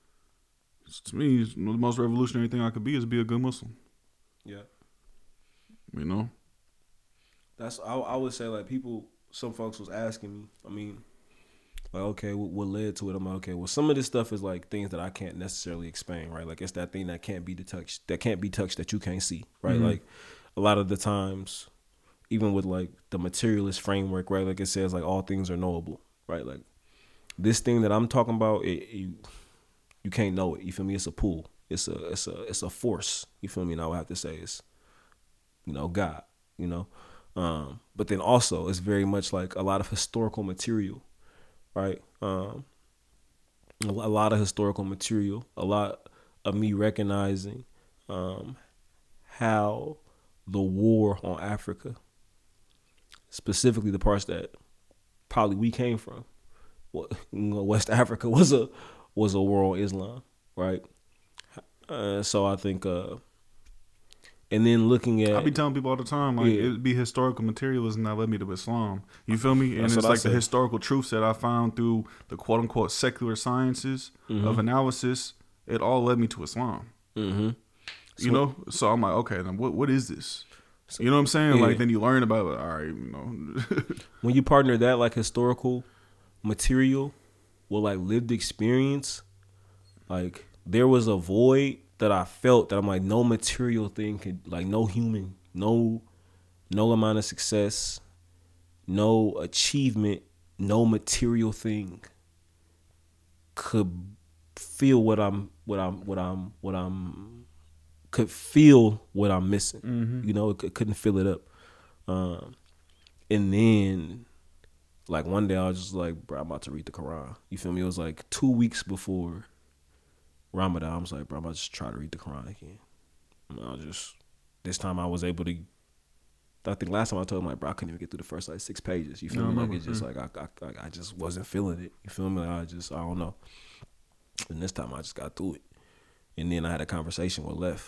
To me, the most revolutionary thing I could be is be a good Muslim. Yeah. You know? That's, I, I would say, like, people, some folks was asking me, I mean, like, okay, what, what led to it? I'm like, okay, well, some of this stuff is, like, things that I can't necessarily explain, right? Like, it's that thing that can't be touched, that can't be touched that you can't see, right? Mm-hmm. Like, a lot of the times, even with, like, the materialist framework, right? Like, it says, like, all things are knowable, right? Like, this thing that I'm talking about, it, you, you can't know it. You feel me? It's a pull. It's a it's a it's a force. You feel me? And I would have to say it's, you know, God. You know, um, but then also it's very much like a lot of historical material, right? Um, a lot of historical material. A lot of me recognizing um, how the war on Africa, specifically the parts that probably we came from, what, you know, West Africa was a was a war on Islam, right? Uh, so I think, uh, and then looking at, I be telling people all the time, like, yeah. it'd be historical materialism that led me to Islam. You feel me? And That's it's like the historical truths that I found through the quote unquote secular sciences mm-hmm. of analysis. It all led me to Islam. Mm-hmm. So, you know, so I'm like, okay, then what what is this? So, you know what I'm saying? Yeah. Like, then you learn about it. All right, you know. When you partner that like historical material with like lived experience, like there was a void that I felt that I'm like, no material thing could, like no human, no, no amount of success, no achievement, no material thing could feel what I'm, what I'm, what I'm, what I'm, could feel what I'm missing. Mm-hmm. You know, it, it couldn't fill it up. Um, and then like one day I was just like, bro, I'm about to read the Quran. You feel me? It was like two weeks before Ramadan. I was like, bro, I'm about to just try to read the Quran again. And I was just, this time I was able to, I think last time I told him, like, bro, I couldn't even get through the first like six pages. You feel no, me? Like, it's just mm-hmm. like, I, I I just wasn't feeling it. You feel me? Like, I just, I don't know. And this time I just got through it. And then I had a conversation with Lef.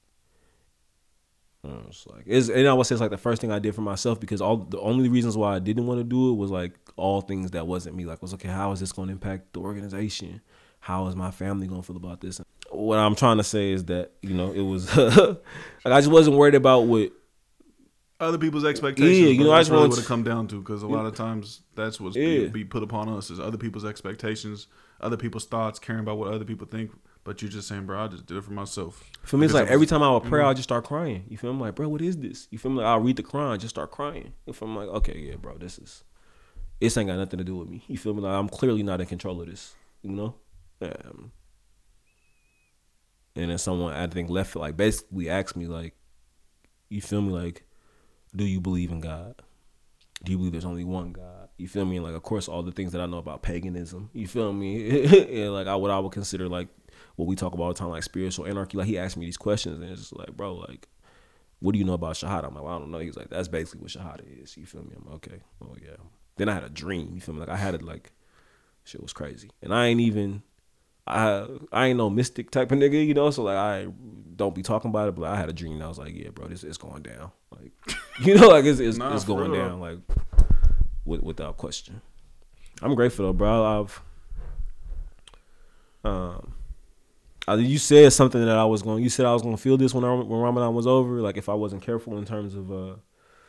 I was like, it's, and I would say it's like the first thing I did for myself, because all the only reasons why I didn't want to do it was like all things that wasn't me. Like, was okay, how is this going to impact the organization? How is my family going to feel about this? What I'm trying to say is that, you know, it was like I just wasn't worried about what other people's expectations. Yeah, you know, I just really want what it come down to, because a lot of times that's what's yeah. be, be put upon us is other people's expectations, other people's thoughts, caring about what other people think. But you're just saying, bro, I just did it for myself. For me, it's like was, every time I would pray, you know, I'll just start crying. You feel me? I'm like, bro, what is this? You feel me? Like, I'll read the Quran, just start crying. You feel me? Like, okay, yeah, bro, this is, this ain't got nothing to do with me. You feel me? Like, I'm clearly not in control of this. You know? Um, and then someone, I think, left, like, basically asked me, like, you feel me? Like, do you believe in God? Do you believe there's only one God? You feel me? And, like, of course, all the things that I know about paganism. You feel me? And, like, I, what I would consider, like, what we talk about all the time, like spiritual anarchy. Like, he asked me these questions, and it's just like, bro, like, what do you know about Shahada? I'm like, well, I don't know. He's like, that's basically what Shahada is. You feel me? I'm like, okay, oh yeah. Then I had a dream. You feel me? Like, I had it, like, shit was crazy, and I ain't even, I I ain't no mystic type of nigga, you know. So like, I don't be talking about it, but I had a dream, and I was like, yeah, bro, this is going down. Like, you know, like it's it's, nah, it's going real. down, like, with, without question. I'm grateful though, bro. I've um. You said something that I was going. You said I was going to feel this when I, when Ramadan was over. Like, if I wasn't careful in terms of, uh,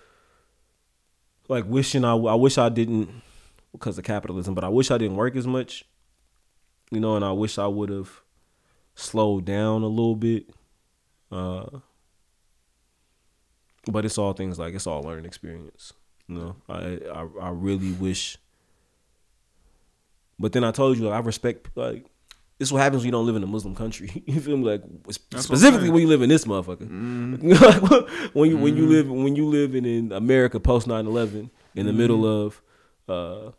like, wishing I, I wish I didn't, because of capitalism. But I wish I didn't work as much, you know. And I wish I would have slowed down a little bit. Uh, but it's all things like it's all learning experience. You know, I I, I really wish. But then I told you, like, I respect, like, this is what happens when you don't live in a Muslim country. You feel me? Like, That's specifically when you live in this motherfucker. Mm. when you when you Mm. live when you live in, in America post nine eleven in the Mm. middle of uh,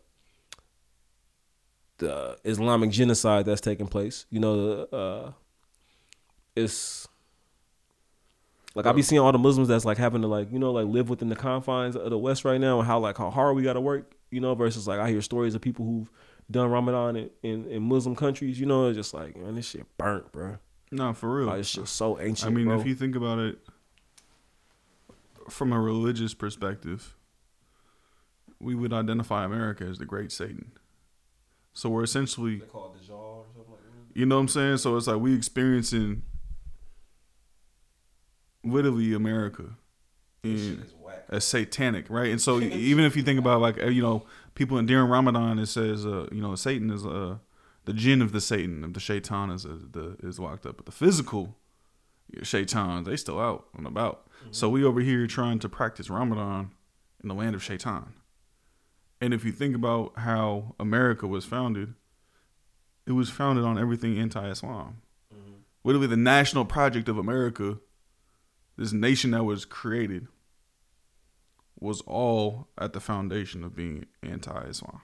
the Islamic genocide that's taking place. You know, uh, it's like I be seeing all the Muslims that's like having to like you know like live within the confines of the West right now, and how like how hard we got to work. You know, versus like I hear stories of people who've done Ramadan in, in, in Muslim countries. You know, it's just like, man, this shit burnt, bro. No, for real. Like, this shit so ancient. I mean, bro. if you think about it from a religious perspective, we would identify America as the Great Satan. So we're essentially, they call it the Jar or something like that. you know what I'm saying? So it's like we experiencing literally America in, as satanic, right? And so even if you think about like, you know, people in during Ramadan, it says, uh, you know, Satan is uh, the jinn of the Satan, of the shaitan is, uh, the, is locked up. But the physical shaitans, they still out and about. Mm-hmm. So we over here trying to practice Ramadan in the land of shaitan. And if you think about how America was founded, it was founded on everything anti-Islam. Mm-hmm. Literally the national project of America, this nation that was created, was all at the foundation of being anti-Islam.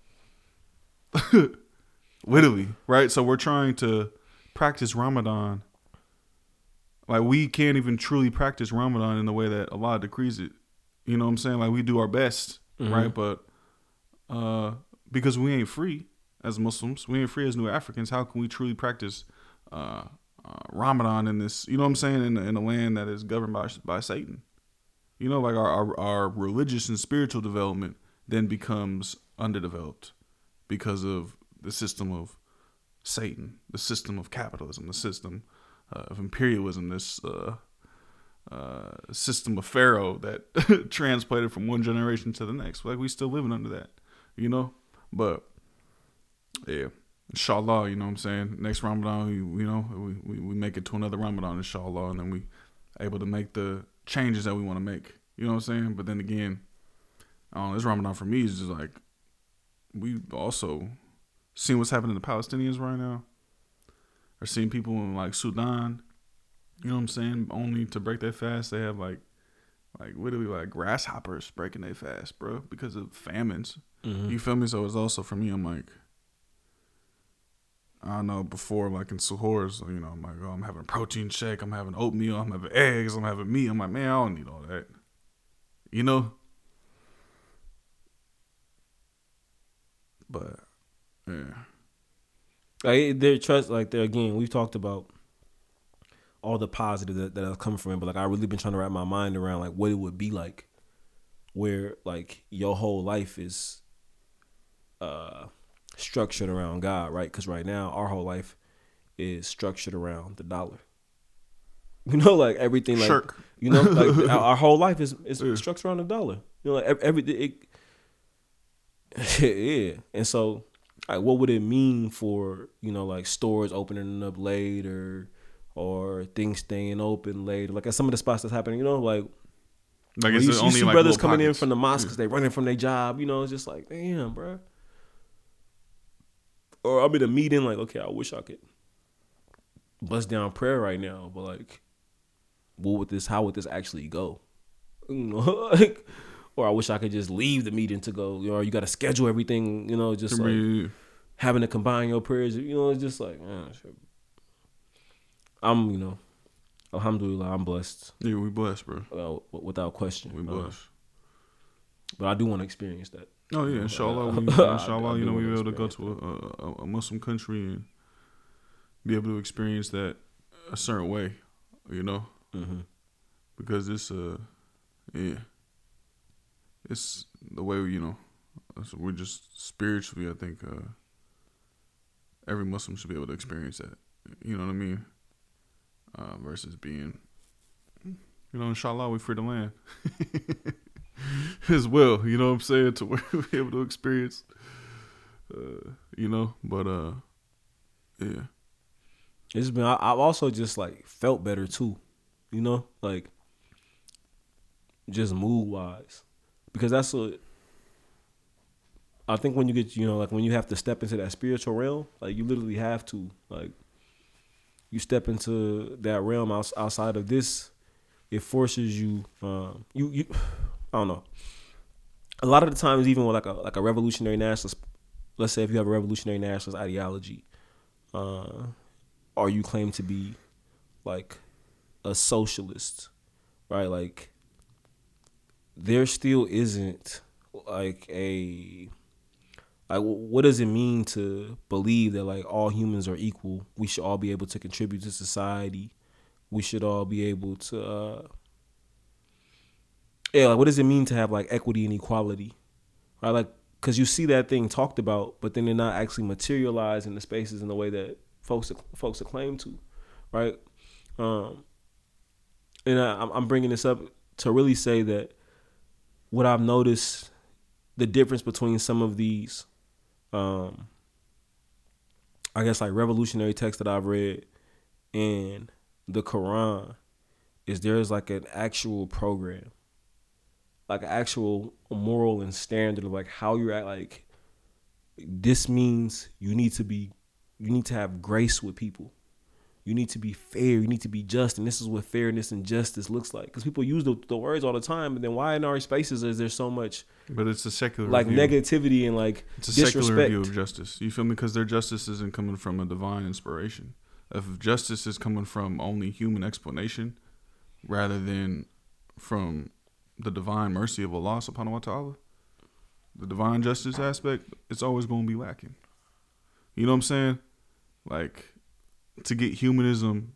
Literally, right? So we're trying to practice Ramadan. Like, we can't even truly practice Ramadan in the way that Allah decrees it. You know what I'm saying? Like, we do our best, mm-hmm. right? But uh, because we ain't free as Muslims, we ain't free as New Africans, how can we truly practice uh, uh, Ramadan in this, you know what I'm saying, in, in a land that is governed by, by Satan? You know, like our, our our religious and spiritual development then becomes underdeveloped because of the system of Satan, the system of capitalism, the system uh, of imperialism, this uh, uh, system of Pharaoh that translated from one generation to the next. Like, we still living under that, you know? But, yeah, inshallah, you know what I'm saying? Next Ramadan, we, you know, we, we, we make it to another Ramadan, inshallah, and then we able to make the changes that we want to make. You know what I'm saying? But then again, I don't know, this Ramadan for me is just like, we also seen what's happening to the Palestinians right now. Or seeing people in like Sudan, you know what I'm saying? Only to break their fast, they have like, like literally like grasshoppers breaking their fast, bro, because of famines. Mm-hmm. You feel me? So it's also for me, I'm like, I don't know, before, like in suhoors, you know, I'm like, oh, I'm having a protein shake, I'm having oatmeal, I'm having eggs, I'm having meat. I'm like, man, I don't need all that. You know? But, yeah. Like, they're trust, like, they're, again, we've talked about all the positive that, that have come from it, but, like, I've really been trying to wrap my mind around, like, what it would be like where, like, your whole life is uh, structured around God, right? Because right now, our whole life is structured around the dollar. You know, like, everything, like, Shirk. You know, like, our, our whole life is, is yeah. structured around the dollar. You know, like, every, it, yeah. And so, like, what would it mean for, you know, like, stores opening up late or, or things staying open late? Like, at some of the spots that's happening, you know, like, like it's you, only you see like brothers coming pockets. in from the mosque because yeah. they running from their job, you know, it's just like, damn, bro. Or I'm in a meeting, like, okay, I wish I could bust down prayer right now, but, like, what would this, how would this actually go? You know, like, or I wish I could just leave the meeting to go, you know, or you got to schedule everything, you know, just like yeah. having to combine your prayers, you know, it's just like, man, shit. I'm, you know, alhamdulillah, I'm blessed. Yeah, we blessed, bro. Without, without question. We blessed. Uh, but I do want to experience that. Oh, yeah, inshallah. We, inshallah, I, I you know, we be able to go to a, a, a Muslim country and be able to experience that a certain way, you know? Mm-hmm. Because it's, uh, yeah, it's the way, we, you know, we're just spiritually, I think, uh, every Muslim should be able to experience that. You know what I mean? Uh, versus being, you know, inshallah, we free the land as well. You know what I'm saying? To where we're able to experience, uh, you know, but, uh, yeah. It's been. I, I've also just like felt better too, you know, like just mood wise, because that's what I think when you get, you know, like when you have to step into that spiritual realm, like you literally have to, like you step into that realm outs- outside of this, it forces you, um, you, you, I don't know. A lot of the times, even with like a like a revolutionary nationalist, let's say if you have a revolutionary nationalist ideology, uh, or you claim to be like a socialist, right? Like there still isn't like a like what does it mean to believe that like all humans are equal? We should all be able to contribute to society. We should all be able to uh yeah, like what does it mean to have like equity and equality? Right? Like cuz you see that thing talked about, but then they're not actually materialized in the spaces in the way that folks folks acclaim to, right? Um and I, I'm bringing this up to really say that what I've noticed, the difference between some of these um I guess like revolutionary texts that I've read and the Quran is there's like an actual program, like an actual moral and standard of like how you're at. Like this means you need to be, you need to have grace with people. You need to be fair. You need to be just, and this is what fairness and justice looks like. Because people use the, the words all the time, but then why in our spaces is there so much? But it's a secular like view. negativity and like it's a disrespect. secular view of justice. You feel me? Because their justice isn't coming from a divine inspiration. If justice is coming from only human explanation, rather than from the divine mercy of Allah subhanahu wa ta'ala, the divine justice aspect, it's always going to be lacking. You know what I'm saying? Like, to get humanism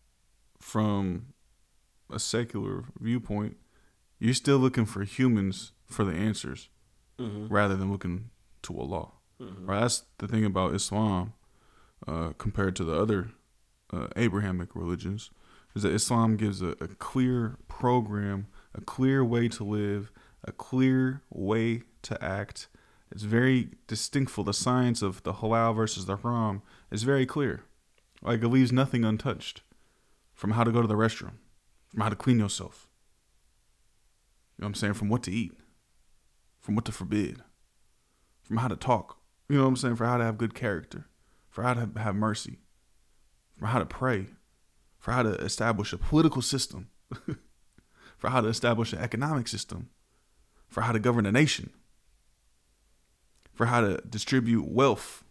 from a secular viewpoint, you're still looking for humans for the answers, mm-hmm. rather than looking to Allah. Mm-hmm. Right? That's the thing about Islam uh, compared to the other uh, Abrahamic religions, is that Islam gives a, a clear program, a clear way to live, a clear way to act. It's very distinctful. The science of the halal versus the haram is very clear. Like, it leaves nothing untouched, from how to go to the restroom, from how to clean yourself. You know what I'm saying? From what to eat, from what to forbid, from how to talk. You know what I'm saying? For how to have good character, for how to have mercy, for how to pray, for how to establish a political system, for how to establish an economic system, for how to govern a nation, for how to distribute wealth.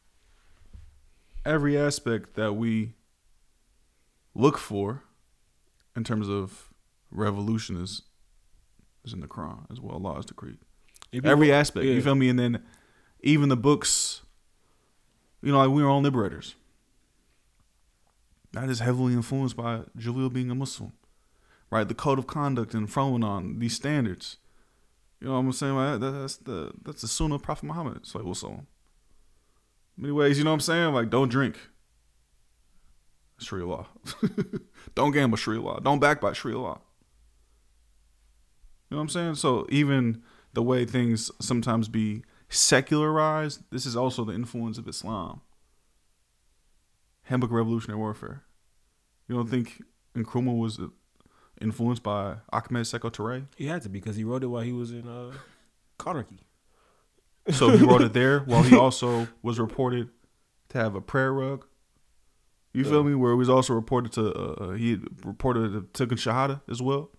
Every aspect that we look for in terms of revolution is is in the Quran as well. Allah has decreed. Every aspect, yeah. You feel me? And then even the books, you know, like we are all liberators. That is heavily influenced by Jalil being a Muslim, right? The code of conduct and following on these standards. You know what I'm saying? Like, that, that's the that's the Sunnah of Prophet Muhammad. So like, so many ways, you know what I'm saying? Like, don't drink. Sharia law. Don't gamble. Sharia law. Don't backbite. Sharia law. You know what I'm saying? So even the way things sometimes be secularized, this is also the influence of Islam. Handbook of Revolutionary Warfare. You don't think Nkrumah was influenced by Ahmed Sekou Touré? He had to be, because he wrote it while he was in uh, Conakry. So he wrote it there while he also was reported to have a prayer rug. You feel yeah. me? Where he was also reported to, uh, he had reported to taken Shahada as well.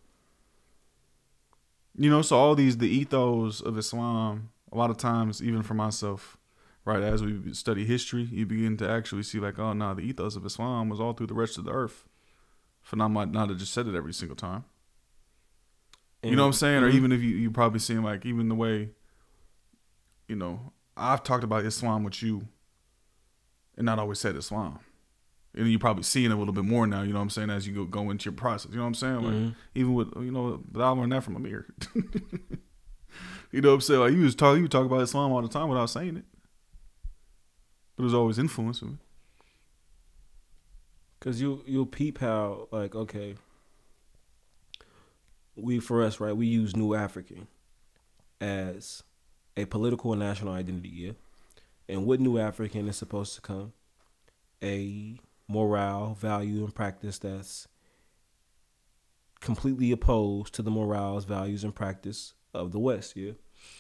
You know, so all these, the ethos of Islam, a lot of times, even for myself, right, as we study history, you begin to actually see like, oh, no, the ethos of Islam was all through the rest of the earth. For not, might not have just said it every single time. And, you know what I'm saying? Mm-hmm. Or even if you, you probably seen like, even the way, you know, I've talked about Islam with you and not always said Islam. And you're probably seeing it a little bit more now, you know what I'm saying, as you go, go into your process. You know what I'm saying? Like, mm-hmm. even with, you know, but I learned that from Amir. You know what I'm saying? Like, you was talk, you would talk about Islam all the time without saying it. But it was always influencing me. Because you, you'll peep how, like, okay, we, for us, right, we use New African as a political and national identity, yeah? And with New African is supposed to come a morale, value, and practice that's completely opposed to the morals, values, and practice of the West, yeah.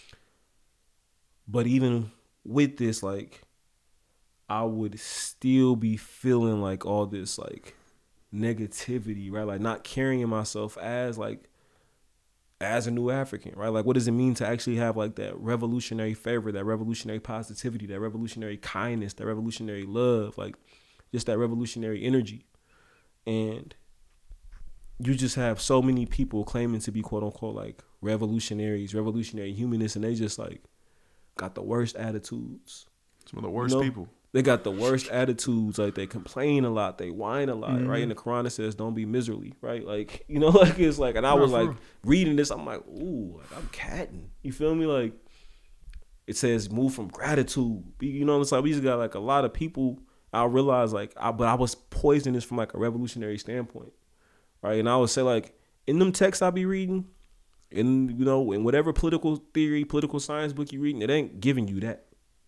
But even with this, like, I would still be feeling like all this like negativity, right? Like not carrying myself as like as a new African, right? Like what does it mean to actually have like that revolutionary fervor, that revolutionary positivity, that revolutionary kindness, that revolutionary love, like just that revolutionary energy. And you just have so many people claiming to be quote unquote like revolutionaries, revolutionary humanists, and they just like got the worst attitudes. Some of the worst you know? people. They got the worst attitudes. Like they complain a lot, they whine a lot, mm-hmm. right? In the Quran it says, "Don't be miserly," right? Like you know, like it's like, and I Not was like real. reading this, I'm like, ooh, like I'm catting. You feel me? Like it says, move from gratitude. You know, it's like we just got like a lot of people. I realized like, I, but I was poisoning this from like a revolutionary standpoint, right? And I would say like in them texts I be reading, in you know, in whatever political theory, political science book you reading, it ain't giving you that.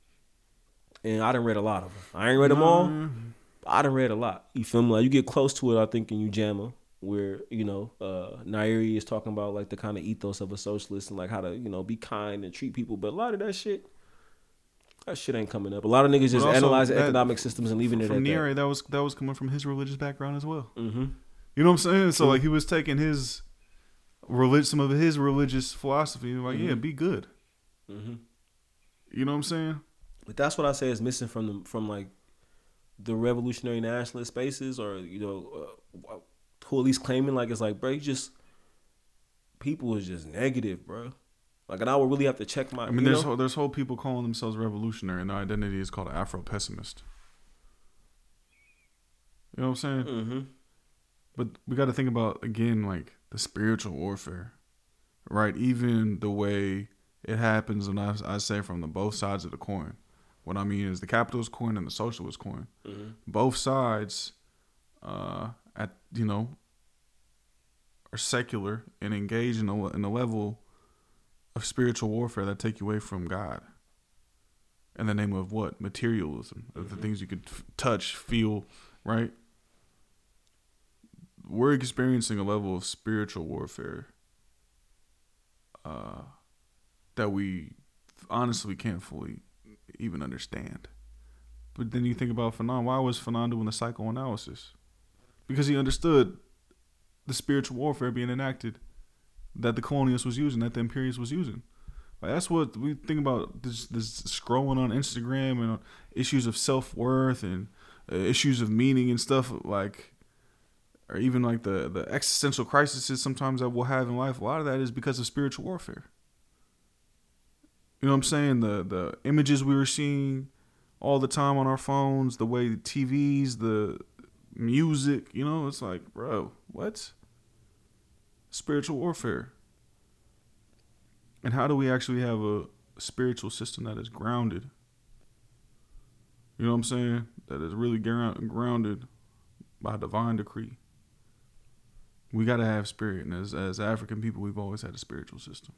And I done read a lot of them. I ain't read them all. I done read a lot. You feel me? Like you get close to it, I think, in Ujamaa, where, you know, uh, Nairi is talking about like the kind of ethos of a socialist and like how to, you know, be kind and treat people. But a lot of that shit, that shit ain't coming up. A lot of niggas just analyzing economic systems and leaving it at from Nairi, that. that was that was coming from his religious background as well. Mm-hmm. You know what I'm saying? So like he was taking his relig- some of his religious philosophy, like mm-hmm. yeah, be good. Mm-hmm. You know what I'm saying? But that's what I say is missing from the, from like the revolutionary nationalist spaces, or you know, uh, who at least claiming like it's like, bro, you just people is just negative, bro. Like, and I would really have to check my. I mean, you there's know? whole, there's whole people calling themselves revolutionary, and their identity is called Afro pessimist. You know what I'm saying? Mm-hmm. But we got to think about again, like the spiritual warfare, right? Even the way it happens, and I, I say from the both sides of the coin. What I mean is the capitalist coin and the socialist coin. Mm-hmm. Both sides, uh, at you know, are secular and engage in a in a level of spiritual warfare that take you away from God. In the name of what? Materialism, of mm-hmm. the things you could f- touch, feel, right? We're experiencing a level of spiritual warfare uh, that we honestly can't fully even understand. But then you think about Fanon. Why was Fanon doing the psychoanalysis? Because he understood the spiritual warfare being enacted that the colonialists was using, that the imperialists was using. Like that's what we think about. This, this scrolling on Instagram and issues of self-worth and uh, issues of meaning and stuff like, or even like the the existential crises sometimes that we'll have in life. A lot of that is because of spiritual warfare. You know what I'm saying? The the images we were seeing all the time on our phones, the way the T Vs, the music, you know, it's like, bro, what? Spiritual warfare. And how do we actually have a spiritual system that is grounded? You know what I'm saying? That is really grounded by divine decree. We got to have spirit. And as, as African people, we've always had a spiritual system.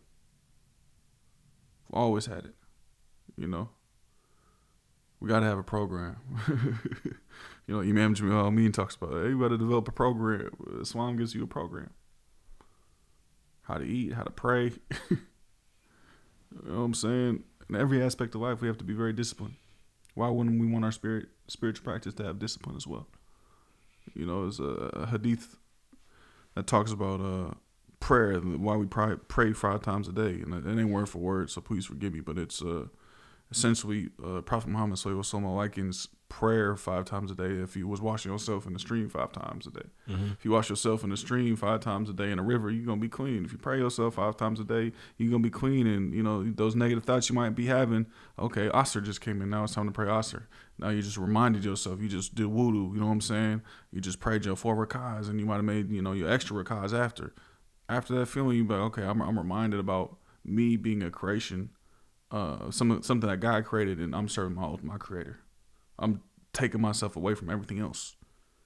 Always had it, you know. We gotta have a program. You know, Imam Jamil Amin talks about it. Hey, you gotta develop a program. Islam gives you a program. How to eat, how to pray. You know what I'm saying? In every aspect of life, we have to be very disciplined. Why wouldn't we want our spirit, spiritual practice to have discipline as well? You know, there's a hadith that talks about uh. prayer, why we pray, pray five times a day, and it ain't word for word, so please forgive me, but it's uh, essentially uh, Prophet Muhammad sallallahu alaihi wasallam likens prayer five times a day if you was washing yourself in the stream five times a day. Mm-hmm. If you wash yourself in the stream five times a day in a river, you're gonna be clean. If you pray yourself five times a day, you're gonna be clean. And you know those negative thoughts you might be having. Okay, Asr just came in. Now it's time to pray Asr. Now you just reminded yourself. You just did wudu. You know what I'm saying? You just prayed your four rakahs, and you might have made you know your extra rakahs after. After that feeling, you be like, okay, I'm I'm reminded about me being a creation, uh, some something that God created, and I'm serving my my Creator. I'm taking myself away from everything else.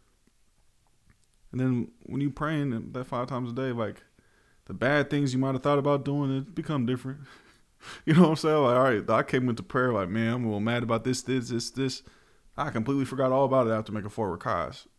And then when you praying that five times a day, like the bad things you might have thought about doing, it become different. You know what I'm saying? Like, all right, I came into prayer like, man, I'm a little mad about this, this, this, this. I completely forgot all about it after making four rakahs.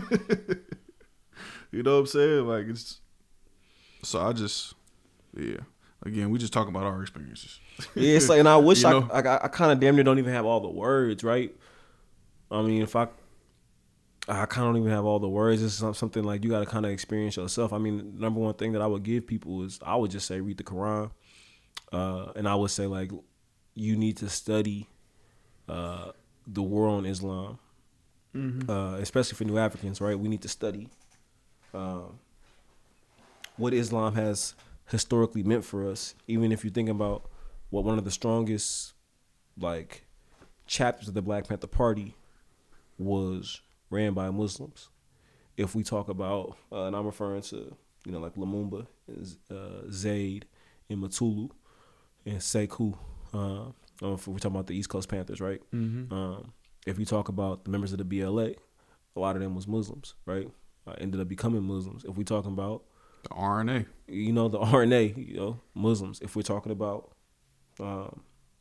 You know what I'm saying? Like it's so I just yeah. Again, we just talk about our experiences. Yeah, it's like, and I wish You I, know? I, I kind of damn near don't even have all the words, right? I mean, if I, I kind of don't even have all the words. It's something like you got to kind of experience yourself. I mean, the number one thing that I would give people is I would just say read the Quran, uh, and I would say like you need to study uh, the war on Islam, Mm-hmm. uh, especially for New Africans, right? We need to study uh, what Islam has historically meant for us. Even if you think about what one of the strongest like chapters of the Black Panther Party was ran by Muslims. If we talk about, uh, and I'm referring to, you know, like Lumumba, uh, Zaid, and Matulu, and Sekou. Uh, if we're talking about the East Coast Panthers, right? Mm-hmm. Um, if you talk about the members of the B L A, a lot of them was Muslims, right? Uh, ended up becoming Muslims. If we're talking about The R N A. you know, the R N A, you know, Muslims. If we're talking about, um,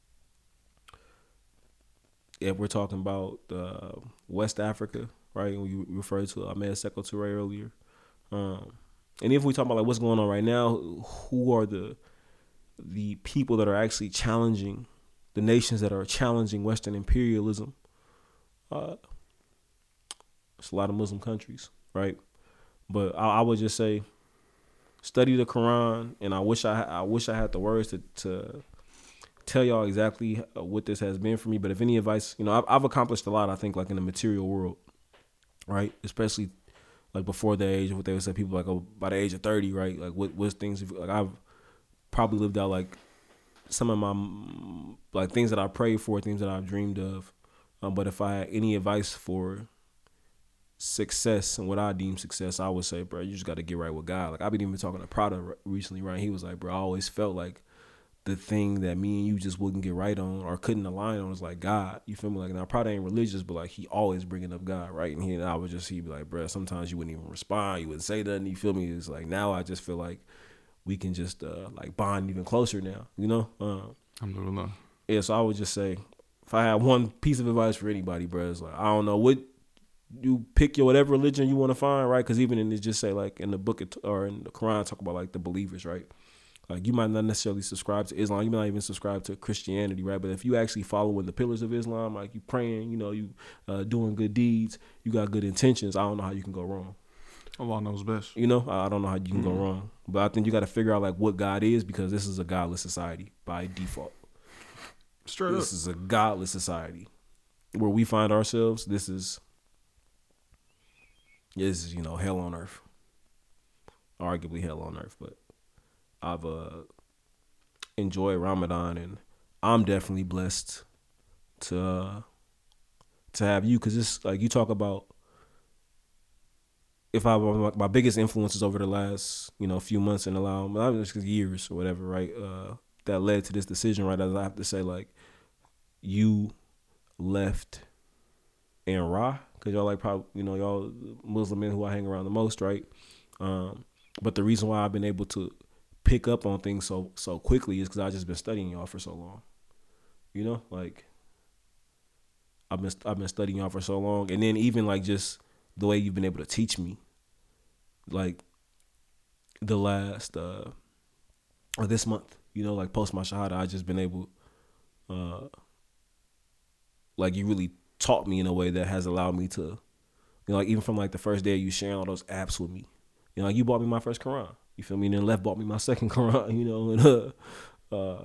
if we're talking about uh, West Africa, right? We referred to Ahmed Sekou Touré earlier. Um, and if we talk about like what's going on right now, who are the the people that are actually challenging the nations that are challenging Western imperialism? Uh, it's a lot of Muslim countries, right? But I, I would just say, study the Quran, and I wish I I wish I had the words to, to tell y'all exactly what this has been for me. But if any advice, you know, I've, I've accomplished a lot. I think like in the material world, right? Especially like before the age of what they would say, people like oh, by the age of thirty, right? Like what what's things like I've probably lived out like some of my like things that I prayed for, things that I've dreamed of. Um, but if I had any advice for success and what I deem success, I would say, bro, you just got to get right with God. Like I've been even talking to Prada recently, right? He was like, bro, I always felt like the thing that me and you just wouldn't get right on or couldn't align on was like God. You feel me? Like now Prada ain't religious, but like he always bringing up God, right? And he and I would just he'd be like, bro, sometimes you wouldn't even respond, you wouldn't say nothing. You feel me? It's like now I just feel like we can just uh, like bond even closer now, you know? Um, Alhamdulillah. yeah, so I would just say, if I had one piece of advice for anybody, bro, it's like I don't know what. You pick your whatever religion you want to find, right? Because even in it just say like in the book or in the Quran talk about like the believers, right? Like you might not necessarily subscribe to Islam, you might not even subscribe to Christianity, right? But if you actually following the pillars of Islam, like you praying, you know, you uh, doing good deeds, you got good intentions, I don't know how you can go wrong. Allah knows best. You know, I don't know how you can Mm-hmm. go wrong. But I think you got to figure out like what God is, because this is a godless society by default. Straight This up. is a godless society where we find ourselves. This is. This is, you know, hell on earth. Arguably hell on earth. But I've uh, enjoyed Ramadan, and I'm definitely blessed to uh, to have you, because it's like you talk about. If I my biggest influences over the last you know few months and allow not just years or whatever, right? Uh, that led to this decision, right? As I have to say, like you left in Ra. Because y'all like probably, you know, y'all Muslim men who I hang around the most, right? Um, but the reason why I've been able to pick up on things so so quickly is because I've just been studying y'all for so long. You know, like I've been I've been studying y'all for so long, and then even like just the way you've been able to teach me, like the last uh, or this month, you know, like post my shahada, I just been able, uh, like you really taught me in a way that has allowed me to, you know, like even from like the first day of you sharing all those apps with me, you know, like you bought me my first Quran, you feel me? And then Left bought me my second Quran, you know, and uh, uh,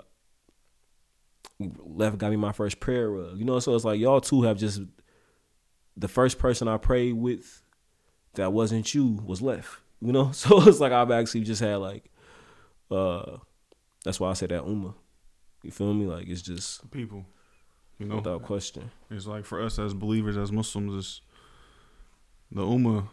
Left got me my first prayer rug, you know. So it's like y'all two have just, the first person I prayed with that wasn't you was Left, you know. So it's like I've actually just had like, uh, that's why I say that ummah, you feel me? Like it's just People. You know, without question. it's like for us as believers, as Muslims, it's the ummah.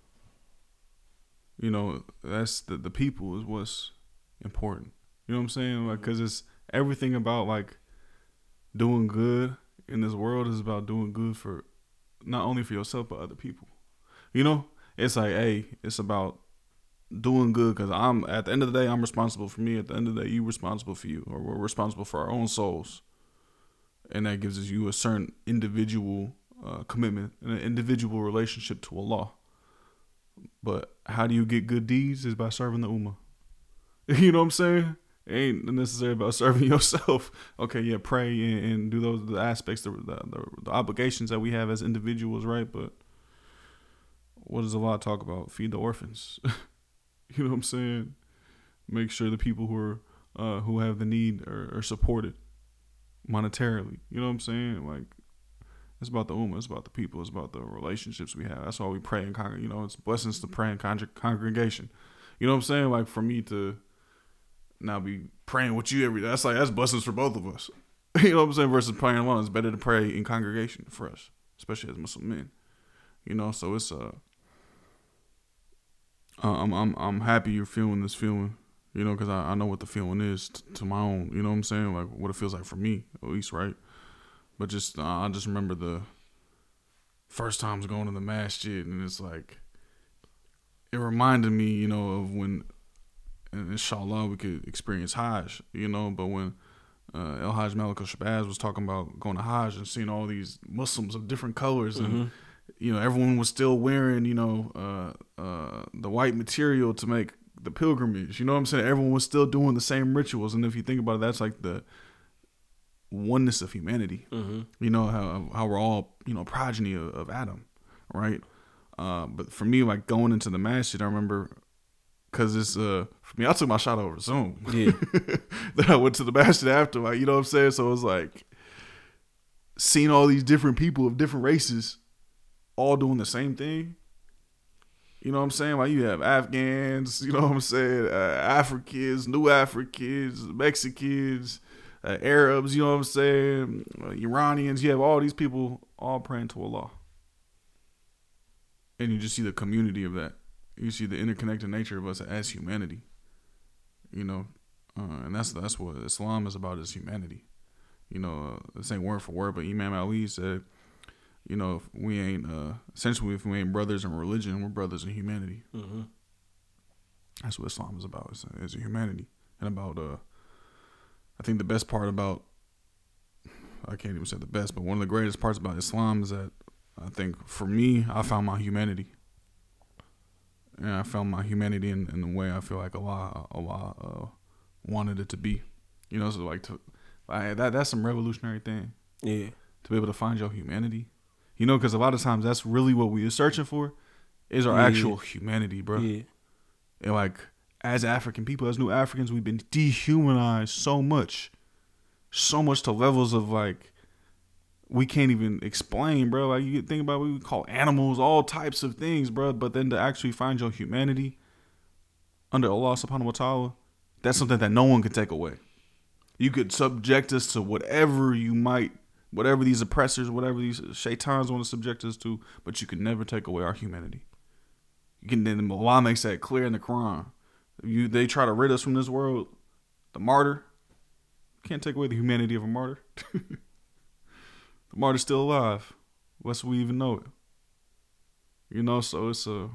You know, that's the the people is what's important. You know what I'm saying? Like, cause it's everything about like doing good in this world is about doing good for not only for yourself but other people. You know, it's like, hey, it's about doing good because I'm at the end of the day I'm responsible for me. At the end of the day, you responsible for you, or we're responsible for our own souls. And that gives you a certain individual uh, commitment and an individual relationship to Allah. But how do you get good deeds? Is by serving the ummah. You know what I'm saying? It ain't necessarily about serving yourself. Okay, yeah, pray and, and do those the aspects, the, the, the the obligations that we have as individuals, right? But what does Allah talk about? Feed the orphans. You know what I'm saying? Make sure the people who are uh, who have the need are, are supported monetarily. You know what I'm saying? Like, it's about the ummah. It's about the people. It's about the relationships we have. That's why we pray in congregation. You know, it's blessings to pray in con- congregation. You know what I'm saying? Like, for me to now be praying with you every day, that's like, that's blessings for both of us. You know what I'm saying? Versus praying alone. It's better to pray in congregation for us, especially as Muslim men. You know, so it's uh, uh I'm I'm I'm happy you're feeling this feeling. You know, because I, I know what the feeling is t- to my own. You know what I'm saying? Like what it feels like for me, at least, right? But just uh, I just remember the first times going to the masjid, and it's like it reminded me, you know, of when. And inshallah, we could experience Hajj, you know. But when uh, El Hajj Malik al-Shabazz was talking about going to Hajj and seeing all these Muslims of different colors, mm-hmm. and you know, everyone was still wearing, you know, uh, uh, the white material to make the pilgrimage. You know what I'm saying? Everyone was still doing the same rituals, and if you think about it, that's like the oneness of humanity. Mm-hmm. You know how how we're all, you know, progeny of, of Adam, right? Uh, but for me, like going into the masjid, I remember. Cause it's uh for me, I took my shot over Zoom. Yeah. Then I went to the masjid after, like, you know what I'm saying. So it was like seeing all these different people of different races, all doing the same thing. You know what I'm saying? Like you have Afghans, you know what I'm saying, uh, Africans, New Africans, Mexicans, uh, Arabs. You know what I'm saying, uh, Iranians. You have all these people all praying to Allah, and you just see the community of that. You see the interconnected nature of us as humanity, you know, uh, and that's that's what Islam is about, is humanity. You know, uh, this ain't word for word, but Imam Ali said, you know, if we ain't, uh, essentially, if we ain't brothers in religion, we're brothers in humanity. Mm-hmm. That's what Islam is about, is, is humanity. And about, uh, I think the best part about, I can't even say the best, but one of the greatest parts about Islam is that I think for me, I found my humanity. And I found my humanity in, in the way I feel like Allah, Allah uh, wanted it to be. You know, so like, to, like that that's some revolutionary thing. Yeah. To be able to find your humanity. You know, because a lot of times that's really what we are searching for, is our yeah. actual humanity, bro. Yeah. And like, as African people, as new Africans, we've been dehumanized so much. So much to levels of like, we can't even explain, bro. Like, you think about what we call animals, all types of things, bro. But then to actually find your humanity under Allah subhanahu wa ta'ala, that's something that no one can take away. You could subject us to whatever you might, whatever these oppressors, whatever these shaitans want to subject us to, but you can never take away our humanity. You can, then Allah makes that clear in the Quran. You, they try to rid us from this world. The martyr, can't take away the humanity of a martyr. The martyr's still alive, lest we even know it. You know, so it's a. Uh,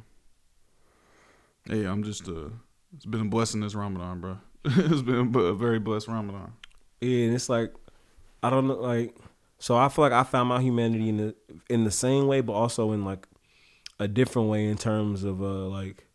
hey, I'm just uh, it's been a blessing this Ramadan, bro. It's been a very blessed Ramadan. Yeah, and it's like, I don't know, like, so I feel like I found my humanity in the in the same way, but also in like a different way in terms of uh like.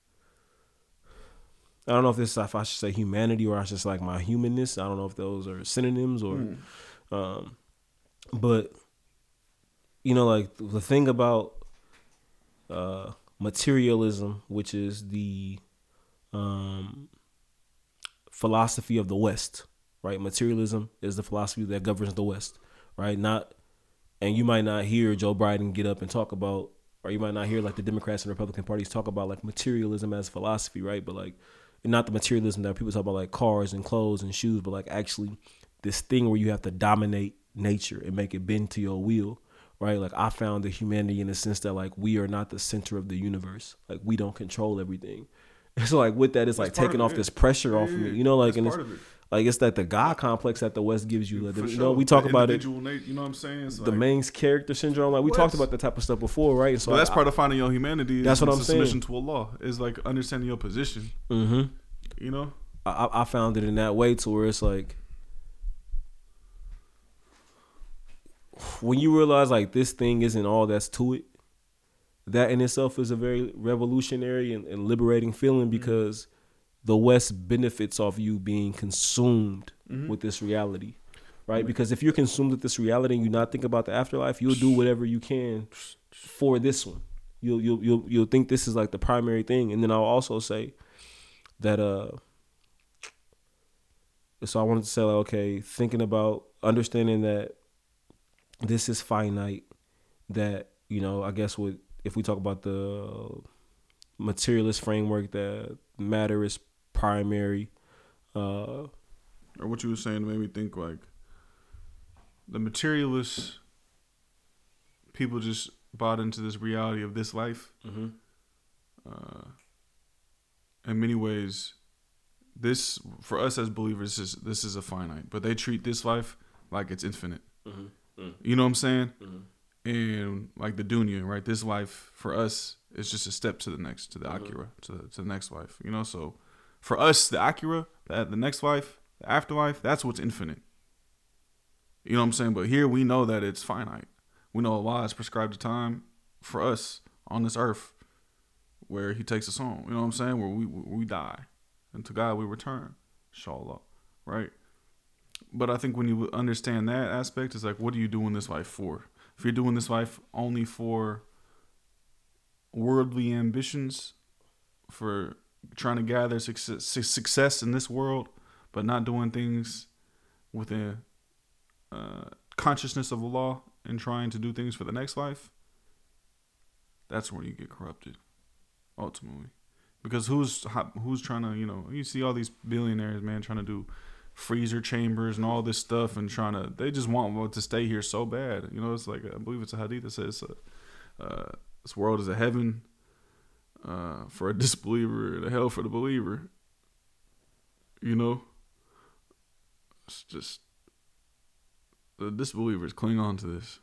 I don't know if this if I should say humanity or I should say like my humanness. I don't know if those are synonyms or, mm. um, but. You know, like the thing about uh, materialism, which is the um, philosophy of the West, right? Materialism is the philosophy that governs the West, right? Not, and you might not hear Joe Biden get up and talk about, or you might not hear like the Democrats and Republican parties talk about like materialism as philosophy, right? But like, not the materialism that people talk about like cars and clothes and shoes, but like actually this thing where you have to dominate nature and make it bend to your will. Right, like I found the humanity in the sense that like we are not the center of the universe. Like we don't control everything. So like with that, it's like taking off this pressure off of me. You know, like and it's like it's that the God complex that the West gives you. Like, you know, we talk about it. You know what I'm saying? It's the like, main character syndrome. Like we what? talked about that type of stuff before, right? And so but that's I, part of finding your humanity. That's what I'm saying. Submission to Allah is like understanding your position. Mm-hmm. You know, I, I found it in that way to where it's like. when you realize like this thing isn't all that's to it, that in itself is a very revolutionary and, and liberating feeling, because mm-hmm. the West benefits off you being consumed mm-hmm. with this reality, right? Mm-hmm. Because if you're consumed with this reality and you not think about the afterlife, you'll do whatever you can for this one. You'll you'll you'll you'll think this is like the primary thing. And then I'll also say that uh so I wanted to say like, okay, thinking about understanding that this is finite, that, you know, I guess with if we talk about the materialist framework, that matter is primary. Uh, or what you were saying made me think like the materialists, people just bought into this reality of this life. Mm-hmm. Uh, in many ways, this for us as believers, is this is a finite, but they treat this life like it's infinite. Mm-hmm. Mm-hmm. You know what I'm saying? Mm-hmm. And like the dunya, right? This life for us is just a step to the next, to the mm-hmm. Akira, to the, to the next life. You know, so for us, the Akira, the, the next life, the afterlife, that's what's infinite. You know what I'm saying? But here we know that it's finite. We know Allah has prescribed a time for us on this earth where He takes us home. You know what I'm saying? Where we where we die, and to God we return, inshallah, right? But I think when you understand that aspect, it's like, what are you doing this life for? If you're doing this life only for worldly ambitions, for trying to gather success, success in this world, but not doing things with a uh, consciousness of Allah and trying to do things for the next life, that's where you get corrupted, ultimately. Because who's who's trying to, you know, you see all these billionaires, man, trying to do freezer chambers and all this stuff, and trying to, they just want to stay here so bad. You know, it's like, I believe it's a hadith that says, uh, uh, this world is a heaven uh, for a disbeliever and a hell for the believer. You know, it's just, the disbelievers cling on to this.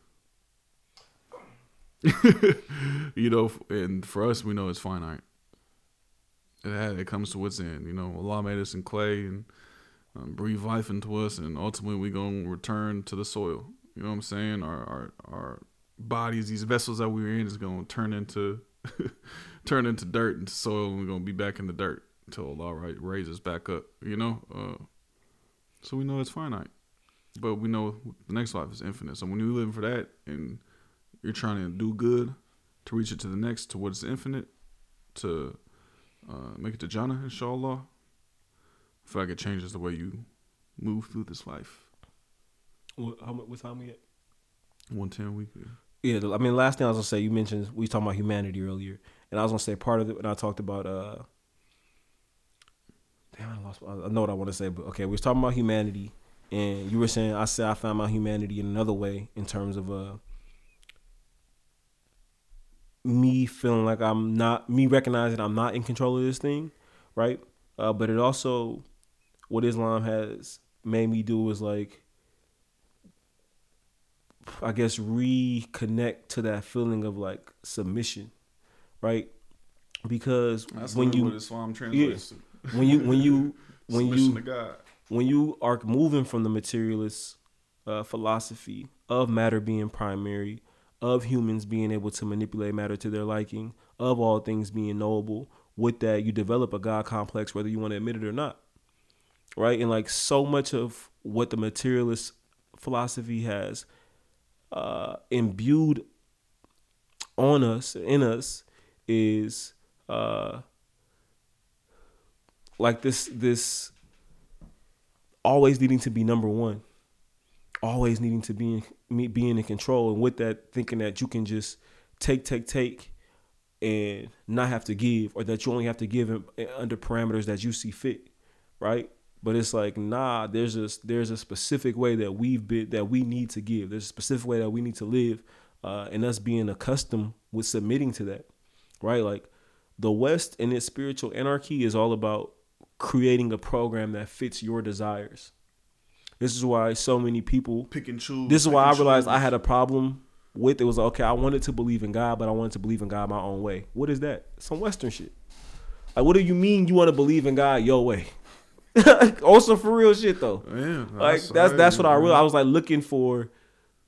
You know, and for us, we know it's finite. It, had, it comes to what's end. You know, Allah made us in clay and Um, breathe life into us, and ultimately we gonna return to the soil. You know what I'm saying? Our our our bodies, these vessels that we're in, is gonna turn into turn into dirt, into soil, and we're gonna be back in the dirt until Allah right raises back up. You know, uh, so we know it's finite, but we know the next life is infinite. So when you're living for that, and you're trying to do good to reach it to the next, to what is infinite, to uh, make it to Jannah, inshallah. I feel like it changes the way you move through this life. What, how much? What time we at? one ten week. Yeah, I mean, last thing I was gonna say, you mentioned we was talking about humanity earlier, and I was gonna say part of it when I talked about. Uh, damn, I lost. I know what I want to say, but okay, we was talking about humanity, and you were saying I said I found my humanity in another way in terms of uh, me feeling like I'm not, me recognizing I'm not in control of this thing, right? Uh, but it also, what Islam has made me do is like, I guess, reconnect to that feeling of like submission, right? Because that's when you, what Islam translates yeah, to. when you, when you, when submission you, to God. When you are moving from the materialist uh, philosophy of matter being primary, of humans being able to manipulate matter to their liking, of all things being knowable. With that, you develop a God complex, whether you want to admit it or not, right? And like so much of what the materialist philosophy has uh, imbued on us, in us, is uh, like this, this always needing to be number one, always needing to be in, being in control, and with that, thinking that you can just take, take, take. And not have to give, or that you only have to give under parameters that you see fit, right? But it's like, nah, there's a there's a specific way that we've been that we need to give. There's a specific way that we need to live, uh, and us being accustomed with submitting to that, right? Like the West and its spiritual anarchy is all about creating a program that fits your desires. This is why so many people pick and choose. This is why I realized choose. I had a problem. With it was like, okay, I wanted to believe in God, but I wanted to believe in God my own way. What is that? Some Western shit. Like, what do you mean you want to believe in God your way? Also for real shit though. Yeah, like that's that's what I realized. I was like looking for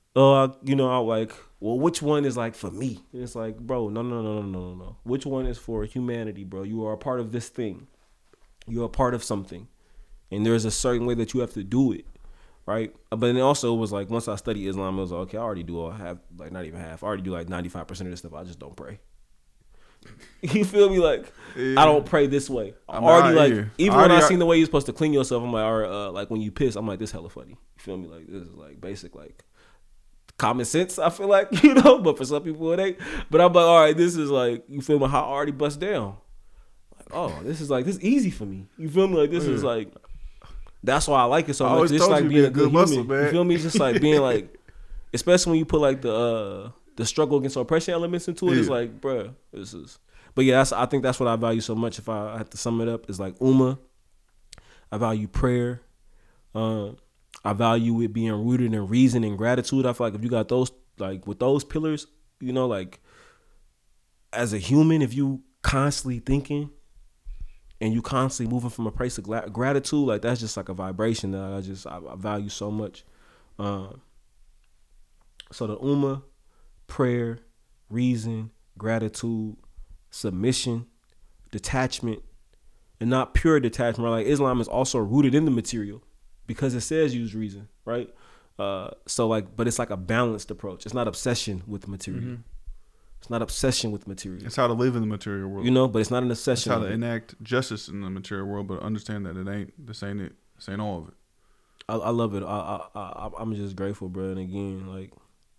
uh, you know, I like, well, which one is like for me? And it's like, bro, no, no, no, no, no, no. Which one is for humanity, bro? You are a part of this thing. You're a part of something, and there's a certain way that you have to do it, right? But then also it was like once I studied Islam, it was like, okay, I already do all half, like not even half. I already do like ninety-five percent of this stuff. I just don't pray. You feel me? Like Yeah. I don't pray this way. I'm already not- like yeah. even I when I already- seen the way you're supposed to clean yourself, I'm like, all right, uh, like when you piss, I'm like, this hella funny. You feel me? Like this is like basic like common sense. I feel like you know, but for some people it ain't. But I'm like, all right, this is like you feel me? How I already bust down. Like oh, this is like this is easy for me. You feel me? Like this is Yeah. like that's why I like it so I much. always It's told like you to being be a a good good muscle, human. man. You feel me? It's just like being like, especially when you put like the uh the struggle against oppression elements into it. It's Yeah. like, bruh, this is. But yeah, that's, I think that's what I value so much. If I had to sum it up, is like Ummah. I value prayer. Um, I value it being rooted in reason and gratitude. I feel like if you got those, like with those pillars, you know, like as a human, if you constantly thinking and you constantly moving from a place of gla- gratitude, like that's just like a vibration that I just I, I value so much. Um, so the Ummah, prayer, reason, gratitude, submission, detachment, and not pure detachment. Like Islam is also rooted in the material because it says use reason, right? Uh, so like, but it's like a balanced approach. It's not obsession with material. Mhm. It's not obsession with material. It's how to live in the material world. You know, but it's not an It's obsession. how of to it. enact justice in the material world, but understand that it ain't. This ain't it. This ain't all of it. I, I love it. I, I, I, I'm just grateful, bro. And again, like,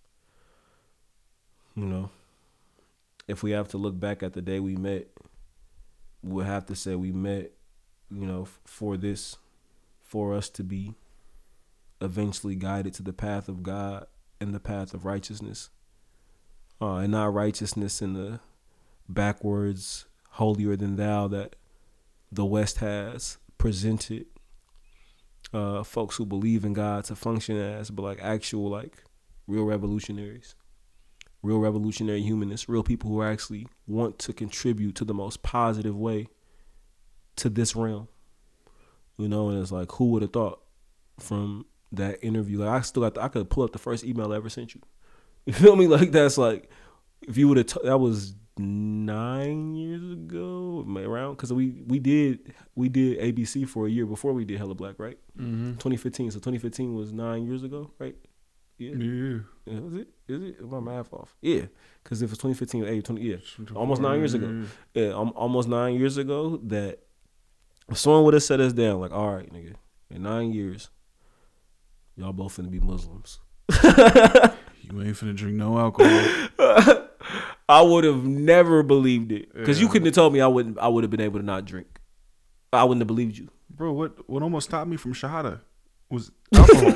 you know, if we have to look back at the day we met, we would have to say we met, you know, f- for this, for us to be eventually guided to the path of God and the path of righteousness. Uh, and not righteousness in the backwards, holier than thou that the West has presented uh, folks who believe in God to function as, but like actual, like real revolutionaries, real revolutionary humanists, real people who actually want to contribute to the most positive way to this realm. You know, and it's like, who would have thought from that interview? Like, I still got, the, I could pull up the first email I ever sent you. You feel me? Like, that's like, if you would have, t- that was nine years ago, around, because we we did we did A B C for a year before we did Hella Black, right? Mm-hmm. twenty fifteen. So twenty fifteen was nine years ago, right? Yeah. Yeah. Yeah, was it? Is it? Is my math off? Yeah, because if it's twenty fifteen, eight, twenty, yeah, almost nine years ago. Yeah, um, almost nine years ago. That if someone would have set us down, like, all right, nigga, in nine years, y'all both finna be Muslims. You ain't finna drink no alcohol. I would have never believed it because you Yeah. couldn't have told me I wouldn't. I would have been able to not drink. I wouldn't have believed you. Bro, what what almost stopped me from Shahada was alcohol.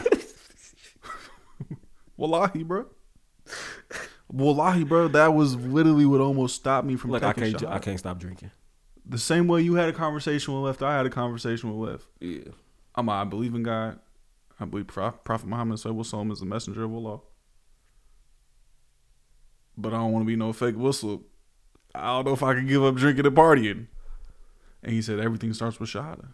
Wallahi, bro. Wallahi, bro. That was literally what almost stopped me from Like I taking can't. Shahada. I can't stop drinking. The same way you had a conversation with Left, I had a conversation with Left. Yeah. I'm I believe in God. I believe Prophet, Prophet Muhammad sallallahu is the messenger of Allah. But I don't want to be no fake whistle. I don't know if I can give up drinking and partying. And he said everything starts with Shahada.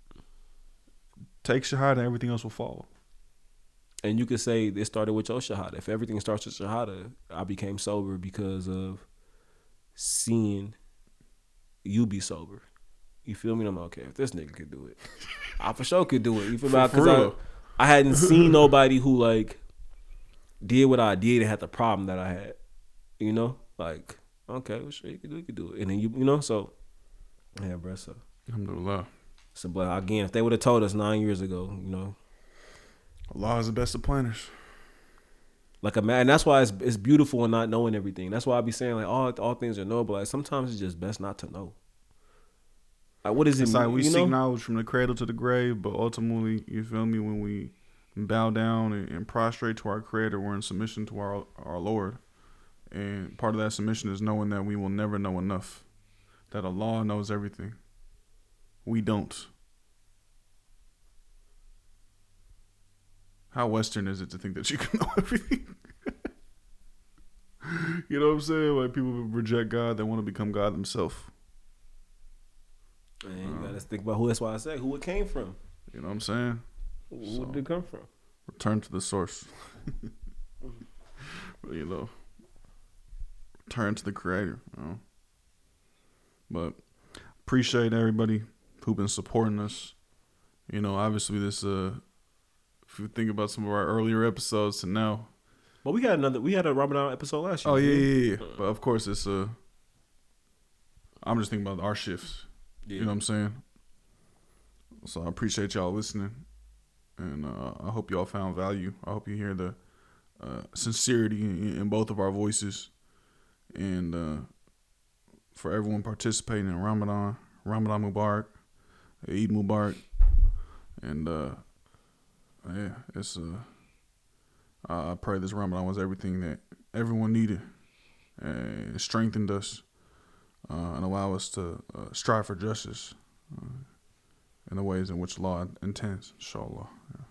Take Shahada, everything else will follow. And you could say it started with your Shahada. If everything starts with Shahada, I became sober because of seeing you be sober. You feel me? I'm like, okay, if this nigga could do it, I for sure could do it. You feel me? For- for Because I, real. I hadn't seen nobody who like did what I did and had the problem that I had. You know, like okay, well, sure, you could do, you could do it, and then you, you know, so yeah, bro. So, Alhamdulillah. so, but again, if they would have told us nine years ago, you know, Allah is the best of planners. like a man, and that's why it's it's beautiful in not knowing everything. That's why I be saying like all all things are knowable. Like sometimes it's just best not to know. Like what is it? It's like we you seek know? knowledge from the cradle to the grave, but ultimately, you feel me, when we bow down and, and prostrate to our Creator, we're in submission to our our Lord. And part of that submission is knowing that we will never know enough. That Allah knows everything. We don't. How Western is it to think that you can know everything? You know what I'm saying? Like people who reject God, they want to become God themselves. Man, you gotta think about who. That's why I say who it came from. You know what I'm saying? Who So- did it come from? Return to the source. you know, turn to the Creator. You know? But appreciate everybody who been supporting us. You know, obviously this. Uh, if you think about some of our earlier episodes to now. Well, we had another. We had a Ramadan episode last year. Oh yeah, yeah, yeah. But of course, it's uh I'm just thinking about our shifts. Yeah. You know what I'm saying? So I appreciate y'all listening, and uh, I hope y'all found value. I hope you hear the uh, sincerity in, in both of our voices, and uh, for everyone participating in Ramadan, Ramadan Mubarak, Eid Mubarak, and uh, yeah, it's uh, I pray this Ramadan was everything that everyone needed, and it strengthened us, uh, and allow us to uh, strive for justice. Uh, in the ways in which law intends, inshallah.